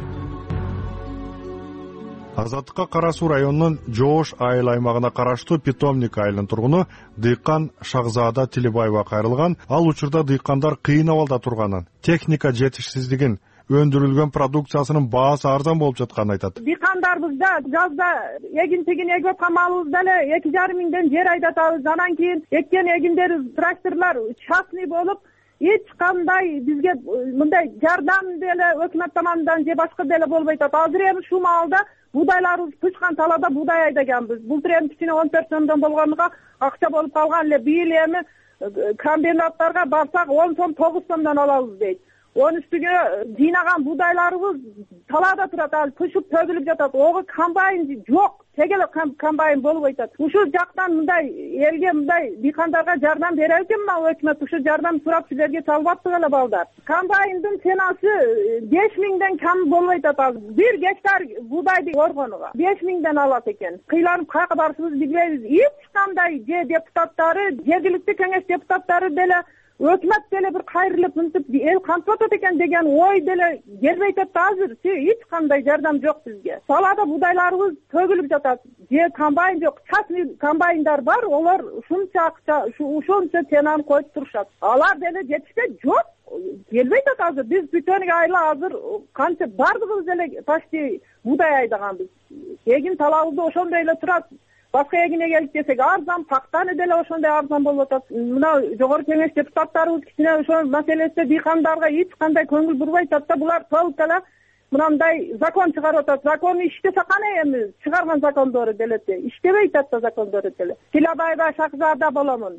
Азаттыкка Карасуу районунун Жоош айыл аймагына караштуу Питомник айылынын тургуну дыйкан Шагзаада Тилибаева кайрылган. Ал учурда дыйкандар кыйын абалда турганын, техника жетишсиздигин, өндүрүлгөн продукциясынын баасы арзан болуп жатканын айтат. Дыйкандарыбызда жазда эгин-тегин эгип аткан малыбызда эле эки жарым миңден жер айдатабыз. Анан кийин эккен эгиндер тракторлор частный болуп, эч кандай бизге мындай жардам деле өкмөт тарабынан же башка деле болбой атат. Азыр эми ушул маалда Будайларыбыз пышкан талаада буудай айдагенбиз. Былтыр эми кичине он төрт сомдон болгонуга акча болуп калган эле. Быйыл эми комбинаттарга барсак он сом тогуз сомдон алабыз дейт. Onun üstüne жыйнаган будайларыбыз талаада турат, ал пышып төгүлүп жатат. Ого комбайн жок, тегеле комбайн болуп атат. Ушул жактан мындай элге мындай дыйкандарга жардам берер экен ма өкмөт? Ушул жардам сурап силерге чалбаптык эле балдар. Комбайндын ценасы беш миңден кам болбой атат. бир гектар будайды оргонуга беш миңден алат экен. Кыйланып каяка барышыбызды билбейбиз. Эч кандай же депутаттары, жергиликтүү кеңеш депутаттары деле өкмөт деле бир кайрылып мынтип эл камтып атат экен деген ой деле келбей атат. Азыр эч кандай жардам жок бизге. Салада будайларыбыз төгүлүп жатат. Же комбайн жок, частный комбайндар бар, олар ушунча акча, ушунча ценаны коюп турушат. Алар деле жетишпей жок, келбей атат азыр. Биз бүтөн айла азыр канча бардыгыбыз эле почти будай айдаганбыз. Эгин талабыбызда ошондой эле турат. Башка эгине келип десек арзан, пактаны деле ошондой арзан болуп атат. Мына жогорку кеңеш депутаттарыбыз кичине ошол маселесинде дыйкандарга эч кандай көңүл бурбай атат да, булар толук эле мындай закон чыгарып атат. Закону иштесе кана эми чыгарган закондору деле иштебей атат да закондору деле. Тилабайда Шакзада боломун.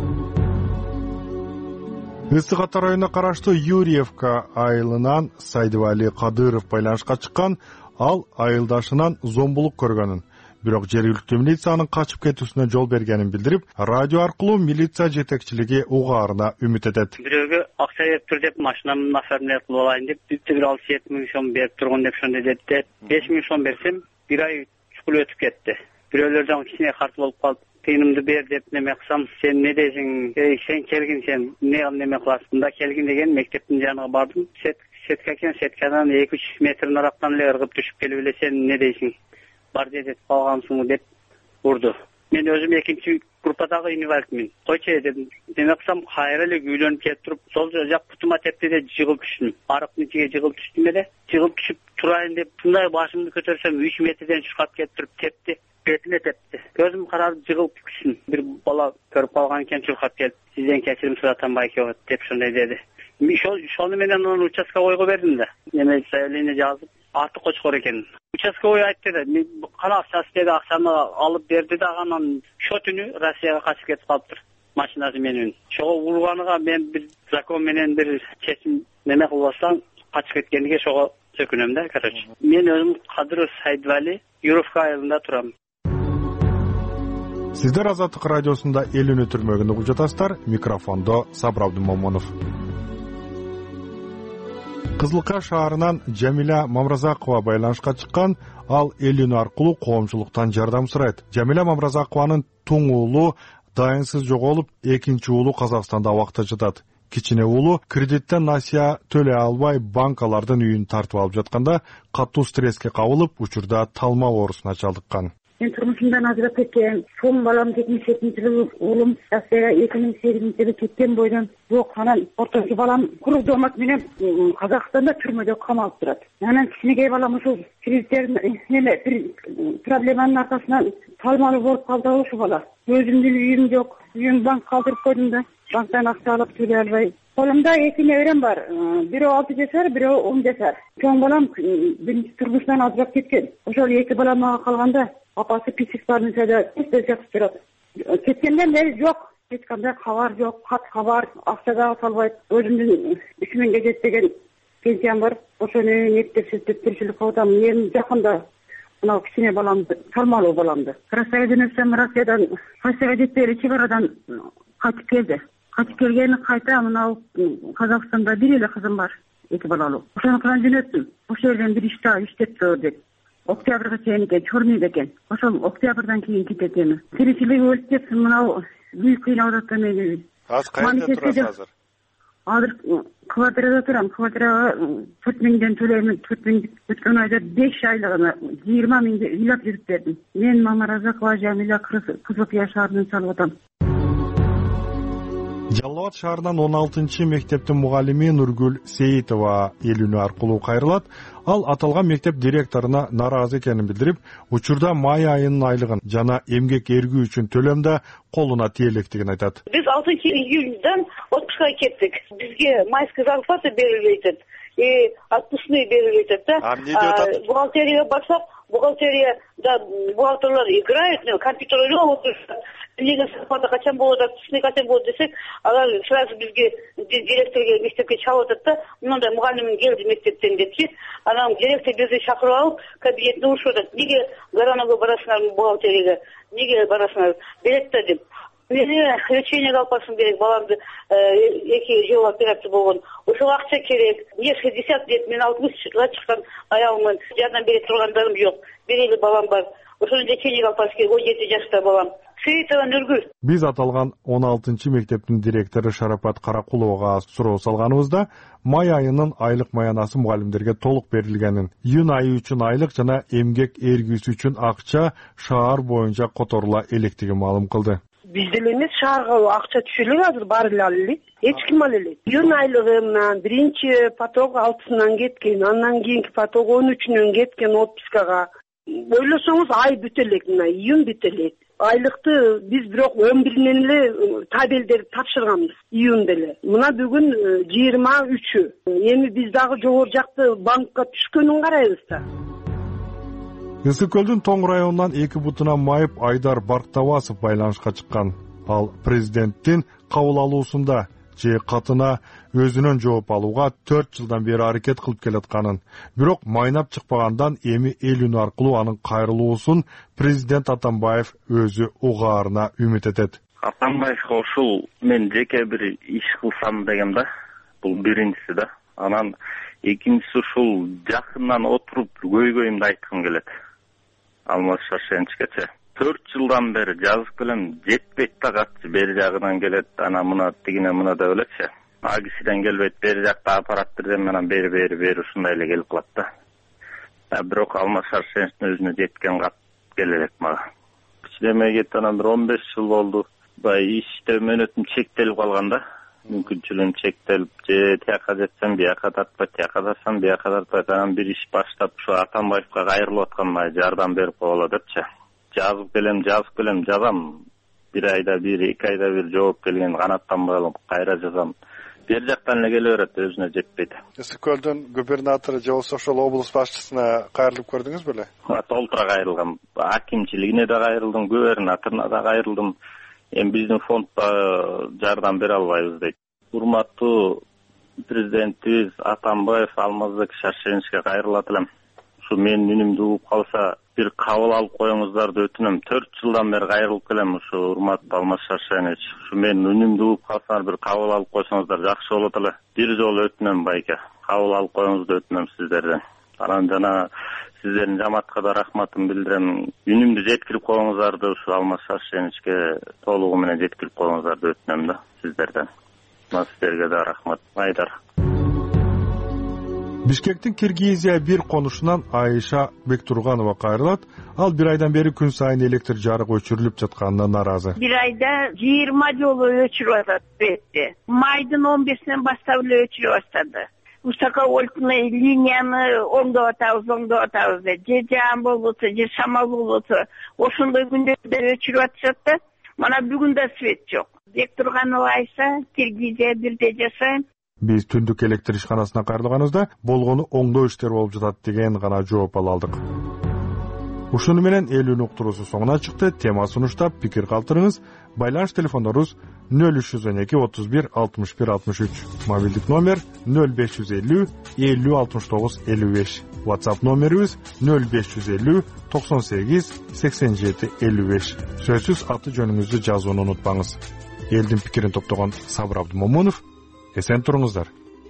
Ысык Ата районуна караштуу Юрьевка айылынан Сайдыбали Кадыров байланышка чыккан, ал айылдашынан зомбулук көргөнүн, бирок жергиликтүү милициянын качып кетүүсүнө жол бергенин билдирип, радио аркылуу милиция жетекчилиги угаарына үмүт этет. Бирөөгө акча берип тур деп машинамды оформлять кылып алайын деп, бүттүр ал жети миң сом берип турган деп ошондой дедти. беш миң сом берсем, бир ай чукул өтүп кетти. Бирөөлөр дагы кичине карт болуп калды. Тыйынымды бер деп неме кылсам, сен не дейсиң? Эй, сен келгин, сен не неме кыласың? Мында келгин деген мектептин жанына бардым. Сетка экен, сеткадан эки үч метр нарактан эле ыргып түшүп келип эле, сен не дейсиң? Бар дедет калгансың деп урду. Мен өзүм экинчи группадагы инвалидмин. Койчу дедим. Деме кылсам кайра эле күйлөнүп келип туруп, сол жак бутума тепти де жыгылып түштүм. Арыктын ичиге жыгылып түштүм эле. Жыгылып түшүп турайын деп, мындай башымды көтөрсөм үч метрден чуркап келип туруп тепти. Бетиме тепти. Көзүм карап жыгылып түштүм. Бир бала көрүп калган экен, чуркап келип, сизден кечирим суратам байке деп ошондой деди. Ошону менен анын участка койго бердим да. Эме заявление жазып, аты Кочкор экен. Участковый айтты да, кана акчасы деди, акчаны алып берди да, анан ошо түнү Россияга качып кетип калыптыр машинасы менен. Ошого урганыга мен бир закон менен бир чечим неме кылбастан качып кеткениге ошого сөкүнөм да, короче. Мен өзүм Кадыров Сайдыбали, Юровка айылында турам. Сиздер Азаттык радиосунда эл үнү түрмөгүндө угуп жатасыздар. Микрофондо Сабыр Абдымомунов. Кызылка шаарынан Жамиля Мамразакова байланышка чыккан, ал эл үнү аркылуу коомчулуктан жардам сурайт. Жамиля Мамразакованын туң уулу дайынсыз жоголуп, экинчи уулу Казакстанда абакта жатат. Кичине уулу кредиттен насыя төлөй албай банкалардын үйүн тартып алып жатканда катуу стресске кабылып, учурда талма оорусуна чалдыккан. Мен турмушумдан ажырап кеткен, чоң балам эки миң жетинчи жылы уулум Россияга эки миң сегизинчи жылы кеткен бойдон жок, анан орточу балам курук доомат менен Казакстанда түрмөдө камалып турат. Анан кичинекей балам ушул кредиттердин неме бир проблеманын аркасынан талмалуу болуп калды ошол бала. Өзүмдүн үйүм жок, үйүм банк калтырып койдум да, банктан акча алып төлөй албай. Колумда эки неберем бар, бирөө алты жашар, бирөө он жашар. Чоң балам биринчи турмушунан ажырап кеткен. Ошол эки балам мага калганда апасы писик больницада өтө жатып турат. Кеткенден бери жок, эч кандай кабар жок, кат кабар, акча дагы салбайт. Өзүмдүн үч миңге жетпеген пенсиям бар, ошону мектепсиз деп тиричилик кылып атам. Эми жакында мына кичине баламды, салмалуу баламды Россияга жөнөтсөм, Россиядан Россияга жетпей эле чек арадан кайтып келди. Кайтып келгени кайта мына Казакстанда бир эле кызым бар, эки балалуу. Ошонукунан жөнөттүм. Ошол жерден бир иште иштеп тур деп. Октябрга чейин экен, чорный экен. Ошол октябрдан кийин кетет эми. Тиричилиги өлүп кетти, мына үй кыйнап атат эми. Азыр кайерде турасыз азыр? Азыр квартирада турам. Квартирага төрт миңден төлөйм. төрт миң өткөн айда беш айлыгына жыйырма миңге ыйлап жүрүп бердим. Мен Мамразакова Жамиля Кызылкия шаарынан чалып атам. Жалал Абад шаарынан он алтынчы мектептин мугалими Нургүл Сейитова эл үнү аркылуу кайрылат. Ал аталган мектеп директоруна нааразы экенин билдирип, учурда май айынын айлыгын жана эмгек эргүү үчүн төлөмдө колуна тие электигин айтат. Биз алтынчы июньдан отпускка кеттик. Бизге майская зарплата берилет, и отпускные берилет. Бухгалтерияга барсак, бухгалтерияда бухгалтерлер играют, компьютер ойлоп отурушат. Эмнеге зарплата качан болот, отпускный качан болот десек, алар сразу бизге директорге мектепке чалып атат да, мындай мугалим келди мектептен депчи, анан директор бизди чакырып алып, кабинетине урушуп атат. Неге Гарановго барасыңар бухгалтерияга? Неге барасыңар? Берет да деп. Мени лечениеге алып барышым керек, баламды эки жыл операция болгон. Ошого акча керек. Мне шестьдесят лет, мен алтымышка чыккан аялмын. Жардам бере тургандарым жок. Берели балам бар. Ошону лечениеге алып барыш керек. он жети жашта балам. Сейитова Нургүл. Биз аталган он алтынчы мектептин директору Шарапат Каракуловага суроо салганыбызда май айынын айлык маянасы мугалимдерге толук берилгенин, июнь айы үчүн айлык жана эмгек ээргүүсү үчүн акча шаар боюнча которула электигин маалым кылды. Биз деле эмес, шаарга акча түшө элек, азыр баары эле ал элек. Эч ким ал элек. Июнь айлыгы мына биринчи поток алтысынан кеткен, андан кийинки поток он үчүнөн кеткен отпускага. Ойлосоңуз ай бүтө элек, мына июнь бүтө элек. Айлыкты биз бирок он биринен эле табелдерип тапшырганбыз, июнда эле. Мына бүгүн жыйырма үчү. Эми биз дагы жогору жакты банкка түшкөнүн карайбыз да. Ысык көлдүн Тоң районунан эки бутуна майып Айдар Барктабасов байланышка чыккан. Ал президенттин кабыл алуусунда же катына өзүнөн жооп алууга төрт жылдан бери аракет кылып келатканын, бирок майнап чыкпагандан эми эл үнү аркылуу анын кайрылуусун президент Атамбаев өзү угаарына үмүт этет. Атамбаевга ушул мен жеке бир иш кылсам дегем да. Бул биринчиси да. Анан экинчиси ушул жакындан отуруп көйгөйүмдү айткым келет. Алмаз Шаршеничкече төрт жылдан бери жазып келем, жетпейт да катчы, бери жагынан келет, ана мына тигине мына деп элекчи. Агисиден келбейт, бери жакта аппарат бирден менен бери бери бери ушундай эле келип калат да. Бирок Алмаз Шаршеничтин өзүнө жеткен кат келе элек мага. Иштемей кетти, анан бир он беш жыл болду. Бай иште мөөнөтүм чектелип калган да. Мүмкүнчүлүгүм чектелип, же тияка жетсем, бияка тартпайт, тияка тартсам, бияка тартпайт. Анан бир иш баштап, ушу Атамбаевга кайрылып аткан жардам берип койгула депчи. Жазып келем, жазып келем, жазам. Бир айда бир, эки айда бир жооп келген, канаттанбай калам, кайра жазам. Бер жактан эле келе берет, өзүнө жетпейт. Ысык көлдүн губернатору же болсо ошол облус башчысына кайрылып көрдүңүз беле? Толтура кайрылгам. Акимчилигине да кайрылдым, губернаторуна да кайрылдым. Эми биздин фондда жардам бере албайбыз дейт. Урматтуу президентибиз Атамбаев Алмазбек Шаршеничке кайрылат элем. Ушу менин үнүмдү угуп калса, бир кабыл алып коюңуздарды өтүнөм. төрт жылдан бери кайрылып келем ушу урматтуу Алмаз Шаршенич. Ушу менин үнүмдү угуп калсаңар, бир кабыл алып койсоңуздар жакшы болот эле. Бир жолу өтүнөм байке. Кабыл алып коюңузду өтүнөм сиздерден. Анан жана сиздердин жамаатка да рахматымды билдирем. Үнүмдү жеткирип коюңуздарды ушу Алмаз Шаршеничке толугу менен жеткирип коюңуздарды өтүнөм да сиздерден. Мына сиздерге да рахмат. Айдар. Бишкектин Киргизия бир конушунан Айша Бектурганова кайрылат. Ал бир айдан бери күн сайын электр жарык өчүрүлүп жатканына нааразы. Бир айда жыйырма жолу өчүрүп атат бетти. Майдын он бешинен баштап эле өчүрүп баштады. Высоковольтный линияны оңдоп атабыз, оңдоп атабыз деп. Же жаан болбосо, же шамал болбосо, ошондой күндөрдө өчүрүп атышат да. Мана бүгүн да свет жок. Бектурганова Айша, Киргизия бирде жашайм. Биз түндүк электр ишканасына кайрылганыбызда болгону оңдоо иштери болуп жатат деген гана жооп ала алдык. Ушуну менен эл үнү уктуруусу соңуна чыкты. Тема сунуштап пикир калтырыңыз. Байланыш телефондорубуз нөл үч жүз он эки отуз бир алтымыш бир алтымыш үч. Мобилдик номер нөл беш жүз элүү элүү алтымыш тогуз элүү беш. WhatsApp номерибиз нөл беш жүз элүү токсон сегиз сексен жети элүү беш. Сөзсүз аты жөнүңүздү жазууну унутпаңыз. Элдин пикирин топтогон Сабыр Абдумомунов. Эсен туруңуздар.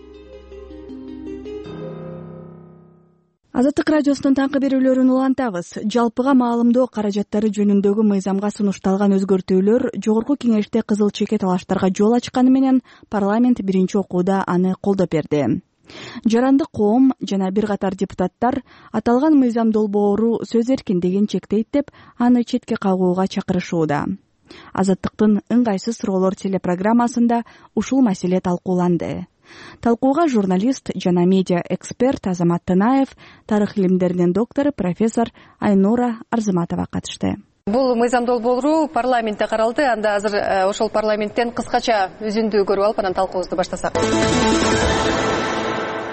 Азаттык радиосунун таңкы берүүлөрүн улантабыз. Жалпыга маалымдоо каражаттары жөнүндөгү мыйзамга сунушталган өзгөртүүлөр жогорку кеңеште кызыл чеке талаштарга жол ачканы менен парламент биринчи окууда аны колдоп берди. Жарандык коом жана бир катар депутаттар аталган мыйзам долбоору сөз эркиндигин чектейт деп аны четке кагууга чакырышууда. Азаттыктын ыңгайсыз суроолор телепрограммасында ушул маселе талкууланды. Талкууга журналист жана медиа эксперт Азамат Тынаев, тарых илимдеринин доктору профессор Айнура Арзыматова катышты. Бул мыйзам долбоору парламентте каралды. Анда азыр ошол парламенттен кыскача үзүндү көрүп алып, анан талкуубузду баштасак.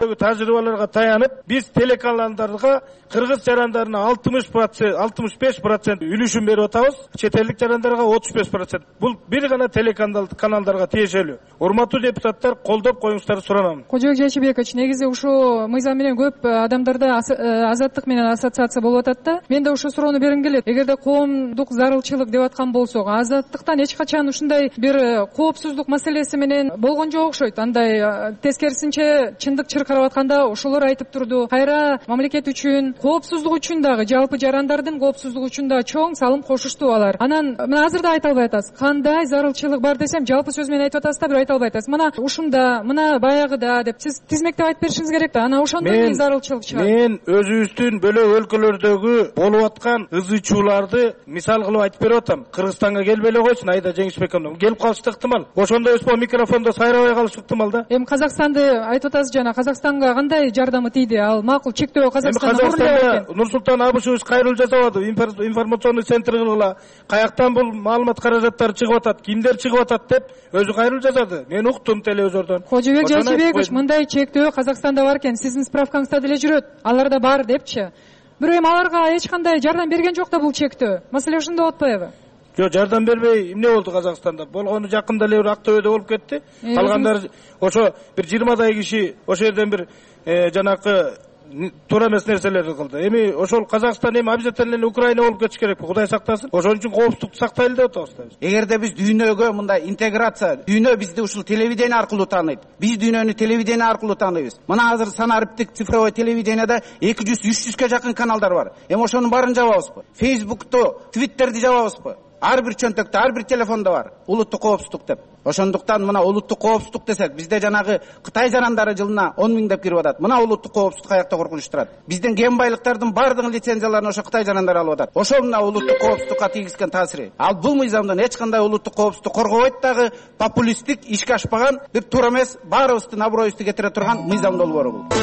тажрыйбаларга таянып биз телеканалдарга кыргыз жарандарына алтымыш процент алтымыш беш процент үлүшүн берип атабыз, чет элдик жарандарга отуз беш процент. Бул бир гана телеканалдарга тиешелүү. Урматтуу депутаттар, колдоп коюңуздарды суранам. Кожобек Жайчыбекович, негизи ушул мыйзам менен көп адамдарда азаттык менен ассоциация болуп атат да. Мен да ушул суроону бергим келет. Эгерде коомдук зарылчылык деп аткан болсок, азаттыктан эч качан ушундай бир коопсуздук маселеси менен болгон жок окшойт. Андай тескерисинче чындык чыркырап атканда ошолор айтып турду. Кайра мамлекет үчүн, коопсуздук үчүн дагы, жалпы жарандардын коопсуздугу үчүн да чоң салым кошушту алар. Анан мына азыр да айта албай атасыз. Кандай зарылчылык бар десем, жалпы сөз менен айтып атасыз да, бир айта албай атасыз. Мына ушунда, мына баягыда деп сиз тизмектеп айтып беришиңиз керек да. Ана ошондой эле зарылчылык чыгат. Мен өзүбүздүн бөлөк өлкөлөрдөгү болуп аткан ызы чууларды мисал кылып айтып берип атам. Кыргызстанга келбей эле койсун, айда Жеңишбек эми келип калышы ыктымал. Ошондой өспө микрофондо сайрабай калышы ыктымал да. Эми Казакстанды айтып атасыз жана, Казакстанга кандай жардамы тийди? Ал макул чектөө Казакстанга Казакстанда Нурсултан Абышевич кайрылуу жасабады, информационный центр кылгыла. Каяктан бул маалымат каражаттары чыгып атат, кимдер чыгып атат деп өзү кайрылуу жасады. Мен уктум телевизордон. Кожобек Жайчыбекович, мындай чектөө Казакстанда бар экен, сиздин справкаңызда деле жүрөт. Аларда бар депчи. Бирок эми аларга эч кандай жардам берген жок да бул чектөө. Маселе ошондо атпайбы? Жок, жардам бербей эмне болду Казакстанда? Болгону жакында эле Актөбөдө болуп кетти. Калгандары ошо бир жыйырмадай киши ошол жерден бир жанакы туура эмес нерселерди кылды. Эми ошол Казакстан эми обязательно эле Украина болуп кетиш керек. Кудай сактасын. Ошон үчүн коопсуздукту сактайлы деп атабыз да биз. Эгерде биз дүйнөгө мындай интеграция, дүйнө бизди ушул телевидение аркылуу тааныйт. Биз дүйнөнү телевидение аркылуу тааныйбыз. Мына азыр санариптик цифровой телевидениеда эки жүз үч жүзгө жакын каналдар бар. Эми ошонун баарын жабабызбы? Фейсбукту, Твиттерди жабабызбы? Ар бир чөнтөктө, ар бир телефондо бар. Улуттук коопсуздук деп. Ошондуктан мына улуттук коопсуздук десек, бизде жанагы Кытай жарандары жылына он миң деп кирип атат. Мына улуттук коопсуздук каякта коркунуч турат? Биздин кен байлыктардын баардыгынын лицензияларын ошо Кытай жарандары алып атат. Ошол мына улуттук коопсуздукка тийгизген таасири. Ал бул мыйзамдан эч кандай улуттук коопсуздук коргобойт дагы, популисттик, ишке ашпаган, бир туура эмес, баарыбыздын аброюбузду кетире турган мыйзам долбоору бул.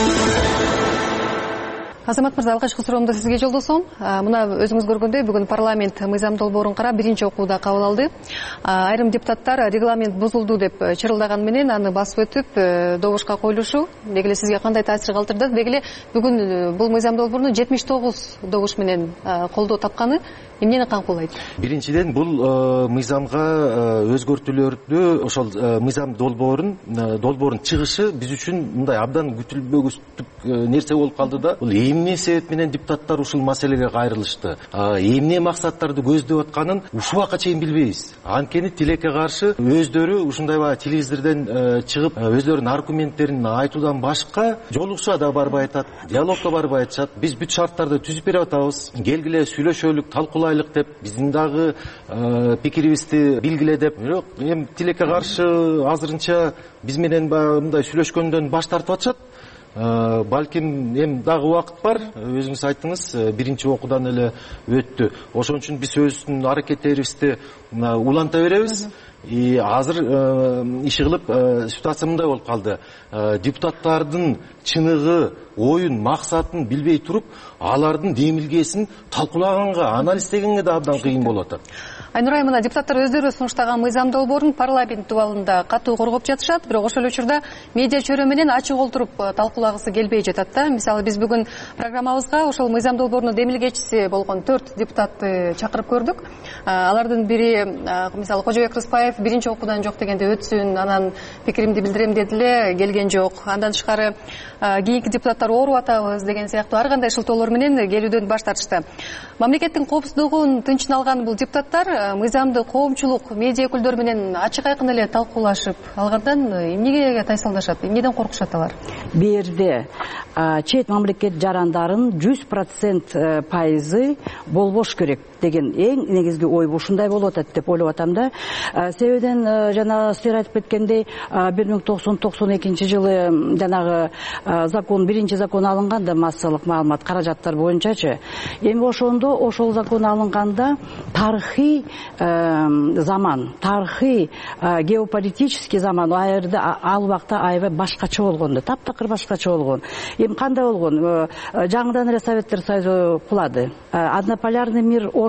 Азамат мырза, алгачкы суроомду сизге жолдосом. Мына өзүңүз көргөндөй, бүгүн парламент мыйзам долбоорун карап биринчи окууда кабыл алды. Айрым депутаттар регламент бузулду деп чырылдаган менен аны басып өтүп добушка коюлушу деги эле сизге кандай таасир калтырды? Деги эле бүгүн бул мыйзам долбоорун жетимиш тогуз добуш менен колдоо тапканы эмнени камтылайт? Биринчиден, бул мыйзамга өзгөртүүлөрдү, ошол мыйзам долбоорун долбоорун чыгышы биз үчүн мындай абдан күтүлбөгүстүк нерсе болуп калды да. Бул эмне себеп менен депутаттар ушул маселеге кайрылышты, эмне максаттарды көздөп атканын ушул убакка чейин билбейбиз. Анткени тилекке каршы өздөрү ушундай баягы телевизордон чыгып өздөрүнүн аргументтерин айтуудан башка жолугушууга да барбай атат, диалогко барбай атышат. Биз бүт шарттарды түзүп берип атабыз, келгиле сүйлөшөлүк, талкуулайлык деп, биздин дагы пикирибизди билгиле деп. Бирок эми тилекке каршы азырынча биз менен мындай сүйлөшкөндөн баш тартып атышат. Балким эми дагы убакыт бар. Өзүңүз айттыңыз, биринчи окуудан эле өттү. Ошон үчүн биз өздүн аракеттерибизди уланта беребиз. И азыр иши кылып ситуация мындай болуп калды. Депутаттардын чыныгы, оюн, максатын билбей туруп, алардын демилгесин талкуулаганга, анализдегенге да абдан кыйын болуп атат. Айнур Аймана, депутаттар өздөрү сунуштаган мыйзам долбоорун парламент дубалында катуу коргоп жатышат, бирок ошол учурда медиа чөйрө менен ачык олтуруп талкуулагысы келбей жатат да. Мисалы, биз бүгүн программабызга ошол мыйзам долбоорунун демилгечиси болгон төрт депутатты чакырып көрдүк. Алардын бири, мисалы, Кожобек Рыспаев биринчи окуудан жок дегенде өтсүн, анан пикиримди билдирем деди эле, келген жок. Андан тышкары кийинки депутаттар ооруп атабыз деген сыяктуу ар кандай шылтоолор менен келүүдөн баш тартышты. Мамлекеттин коопсуздугун тынчын алган бул депутаттар мыйзамды коомчулук, медиа өкүлдөрү менен ачык айкын эле талкуулашып алгандан эмнеге тайсалдашат, эмнеден коркушат алар? Берде чет мамлекет жарандарын жүз процент пайызы болбош керек деген эң негизги ой ушундай болуп атат деп ойлоп атам да. Себебинен жана силер айтып кеткендей бир миң тогуз жүз токсон экинчи жылы жанагы закон, биринчи закон алынган да, массалык маалымат каражаттар боюнчачы. Эми ошондо ошол закон алынганда тарыхый заман, тарыхый геополитический заман айырда ал убакта аябай башкача болгон да, таптакыр башкача болгон. Эми кандай болгон? Жаңыдан эле Советтер Союзу кулады. Однополярный мир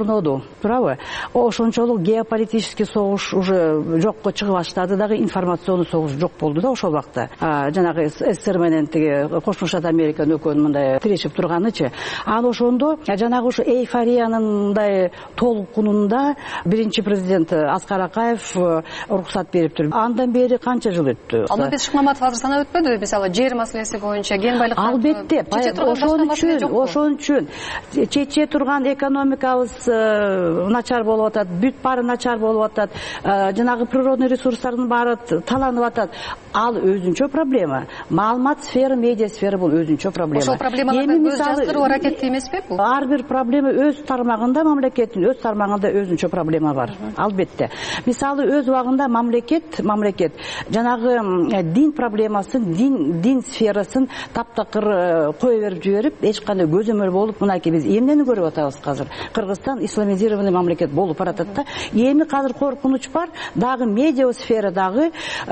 орноду, туурабы? Ошончолук геополитический согуш уже жокко чыгып баштады дагы, информационный согуш жок болду да ошол убакта. Жанагы СССР менен тиги Кошмо Штат Американын экөөнүн мындай тирешип турганычы. Анан ошондо жанагы ушу эйфориянын мындай толкунунда биринчи президент Аскар Акаев уруксат бериптир. Андан бери канча жыл өттү? Алмазбек Шыкмаматов азыр санап өтпөдүбү? Мисалы, жер маселеси боюнча, ген байлык. Албетте, ошон үчүн, ошон үчүн чече турган экономикабыз начар болуп атат, бүт баары начар болуп атат, жанагы природный ресурстардын баары таланып атат. Ал өзүнчө проблема. Маалымат сфера, медиа сфера бул өзүнчө проблема. Ошол проблемаларды өз жаздыруу аракети эмеспи бул? Ар бир проблема өз тармагында, мамлекеттин өз тармагында өзүнчө проблема бар. Албетте. Мисалы, өз убагында мамлекет, мамлекет жанагы дин проблемасын, дин дин сферасын таптакыр кое берип жиберип, эч кандай көзөмөл болуп, мынакей биз эмнени көрүп атабыз азыр? Кыргызстан исламизированный мамлекет болуп баратат да. Эми азыр коркунуч бар, дагы медиа сферадагы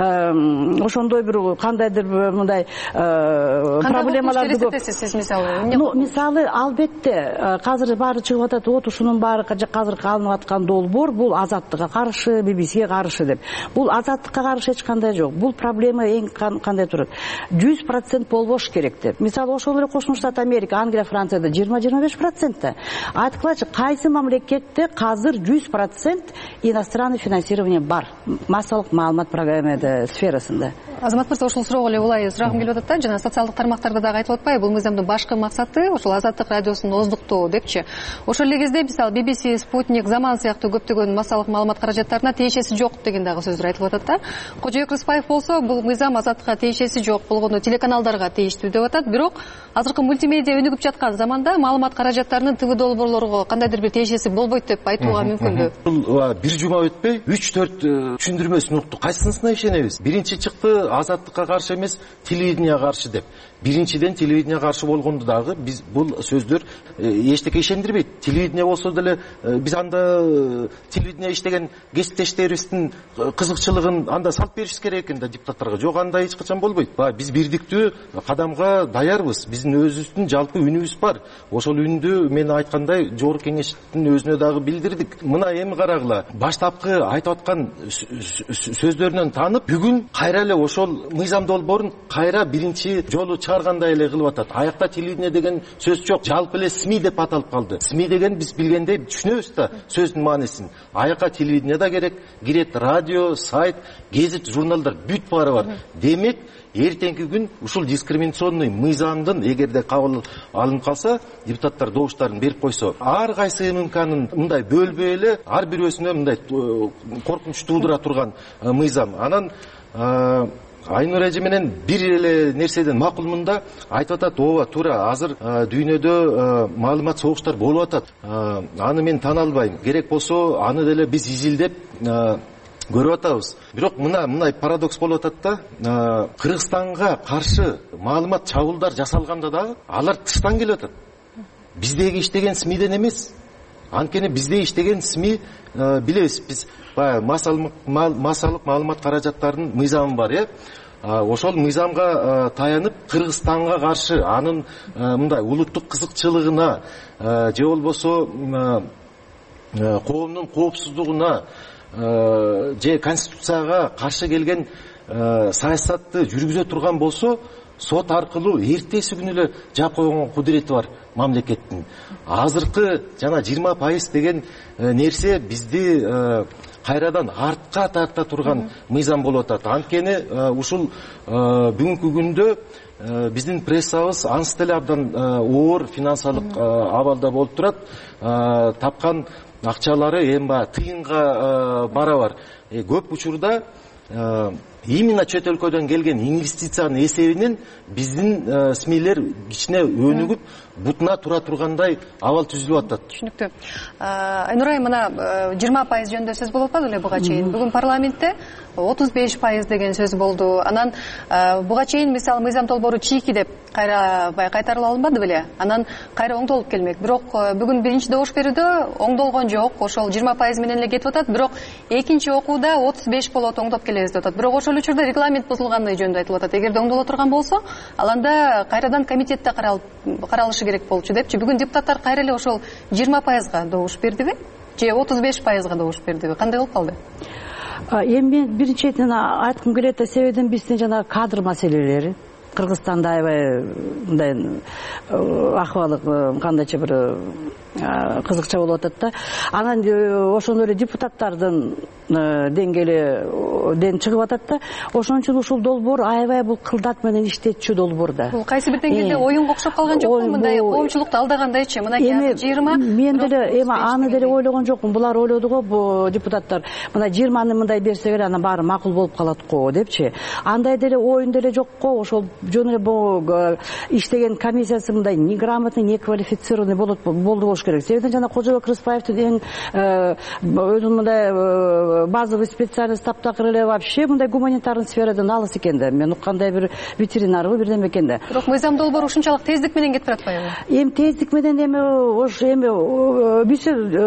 ошондой бир кандайдыр мындай проблемаларды көп. Сиз мисалы, ну, мисалы, албетте, азыр баары чыгып атат, вот ушунун баары азыр алынып аткан долбоор бул азаттыкка каршы, би би сиге каршы деп. Бул азаттыкка каршы эч кандай жок. Бул проблема эң кандай турат? жүз процент болбош керек деп. Мисалы, ошол эле Кошмо Штат Америка, Англия, Францияда жыйырма жыйырма беш процентте. Айткылачы, кайсы мамлекетте азыр жүз процент иностранный финансирование бар? Массалык маалымат программада сферасында. Азамат мырза, ошол суроого эле улай сурагым келип атат да, жана социалдык тармактарда дагы айтып атпайбы, бул мыйзамдын башкы максаты ошол Азаттык радиосун оздуктоо депчи. Ошол эле кезде, мисалы, би би си, Спутник, Заман сыяктуу көптөгөн массалык маалымат каражаттарына тиешеси жок деген дагы сөздөр айтылып атат да. Кожоюк Рыспаев болсо, бул мыйзам Азаттыкка тиешеси жок, болгону телеканалдарга тийиштүү деп атат. Бирок азыркы мультимедиа өнүгүп жаткан заманда маалымат каражаттарынын ТВ долбоорлорго кандайдыр бир тиешеси болбойт деп айтууга мүмкүнбү? Бул бир жума өтпөй үч төрт түшүндүрмөсүн уктук. Кайсынысына ишенебиз? Биринчи чыкты Азаттыкка каршы эмес, телевиденияга каршы деп. Биринчиден телевиденияга каршы болгондо дагы биз бул сөздөр эчтеке ишендирбейт. Телевидение болсо деле биз анда телевидение иштеген кесиптештерибиздин кызыкчылыгын анда салып беришибиз керек экен да депутаттарга. Жок, анда эч качан болбойт. Биз бирдиктүү кадамга даярбыз. Биздин өзүбүздүн жалпы үнүбүз бар. Ошол үндү мен айткандай жогорку кеңештин өзүнө дагы билдирдик. Мына эми карагыла, баштапкы айтып аткан сөздөрүнөн таанып, бүгүн кайра эле ошол мыйзам долбоорун кайра биринчи жолу чыгаргандай эле кылып атат. Аякта телевидение деген сөз жок, жалпы эле СМИ деп аталып калды. СМИ деген биз билгендей түшүнөбүз да сөздүн маанисин. Аякка телевидение да керек, кирет радио, сайт, гезит, журналдар бүт баары бар. Демек, эртеңки күн ушул дискриминационный мыйзамдын эгерде кабыл алынып калса, депутаттар добуштарын берип койсо, ар кайсы ММКнын мындай бөлбөй эле ар бирөөсүнө мындай коркунуч туудура турган мыйзам. Анан Айнур эже менен бир эле нерседен макулмун да, айтып атат, ооба туура, азыр дүйнөдө маалымат согуштар болуп атат. Аны мен тана албайм. Керек болсо аны деле биз изилдеп көрүп атабыз. Бирок мына мындай парадокс болуп атат да, Кыргызстанга каршы маалымат чабуулдар жасалганда дагы алар тыштан келип атат. Биздеги иштеген СМИден эмес. Анткени бизде иштеген СМИ билебиз, биз массалык маалымат каражаттарынын мыйзамы бар, э? Ошол мыйзамга таянып Кыргызстанга каршы анын мындай улуттук кызыкчылыгына же болбосо коомдун коопсуздугуна же конституцияга каршы келген саясатты жүргүзө турган болсо, сот аркылуу эртеси күнү эле жаап койгон кудурети бар мамлекеттин. Азыркы жана жыйырма пайыз деген нерсе бизди кайрадан артка тарта турган мыйзам болуп атат. Анткени ушул бүгүнкү күндө биздин прессабыз ансы деле абдан оор финансылык абалда болуп турат. Тапкан акчалары эми баягы тыйынга барабар. Көп учурда именно чет өлкөдөн келген инвестициянын эсебинен биздин СМИлер кичине өнүгүп, бутуна тура тургандай абал түзүлүп атат. Түшүнүктүү. Айнур айым, мына жыйырма пайыз жөнүндө сөз болуп атпады эле буга чейин. Бүгүн парламентте отуз беш пайыз деген сөз болду. Анан буга чейин мисалы мыйзам долбоору чийки деп кайра бай кайтарылып алынбады беле? Анан кайра оңдолуп келмек. Бирок бүгүн биринчи добуш берүүдө оңдолгон жок. Ошол жыйырма пайыз менен эле кетип атат. Бирок экинчи окууда отуз беш болот, оңдоп келебиз деп атат. Бирок ошол ошол учурда регламент бузулганы жөнүндө айтылып атат. Эгерде оңдоло турган болсо, ал анда кайрадан комитетте каралышы керек болчу депчи. Бүгүн депутаттар кайра эле ошол жыйырма пайызга добуш бердиби же отуз беш пайызга добуш бердиби? Кандай болуп калды? Эми мен биринчи четинен айткым келет да, себебин биздин жанагы кадр маселелери Кыргызстанда аябай мындай акыбалы кандайча бир кызыкча болуп атат да. Анан ошондой эле депутаттардын деңгээлиден чыгып атат да. Ошон үчүн ушул долбоор аябай бул кылдат менен иштетчү долбоор да. Бул кайсы бир деңгээлде оюнга окшоп калган жокпу? Мындай коомчулукту алдагандайчы. Мына жыйырма. Мен деле эми аны деле ойлогон жокмун. Булар ойлоду го, бу депутаттар. Мына жыйырманы мындай берсек эле анан баары макул болуп калат го депчи. Андай деле оюн деле жок го. Ошол жөн эле бул иштеген комиссиясы мындай неграмотный, неквалифицированный болот болду болуш керек. Себебин жана Кожобек Рыспаевдин эң өзүнүн мындай базовый специалист таптакыр эле вообще мындай гуманитарный сферадан алыс экен да. Мен уккандай бир ветеринарбы бирдеме экен да. Бирок мыйзам долбоору ушунчалык тездик менен кетип атпайбы? Эми тездик менен эми ош эми биз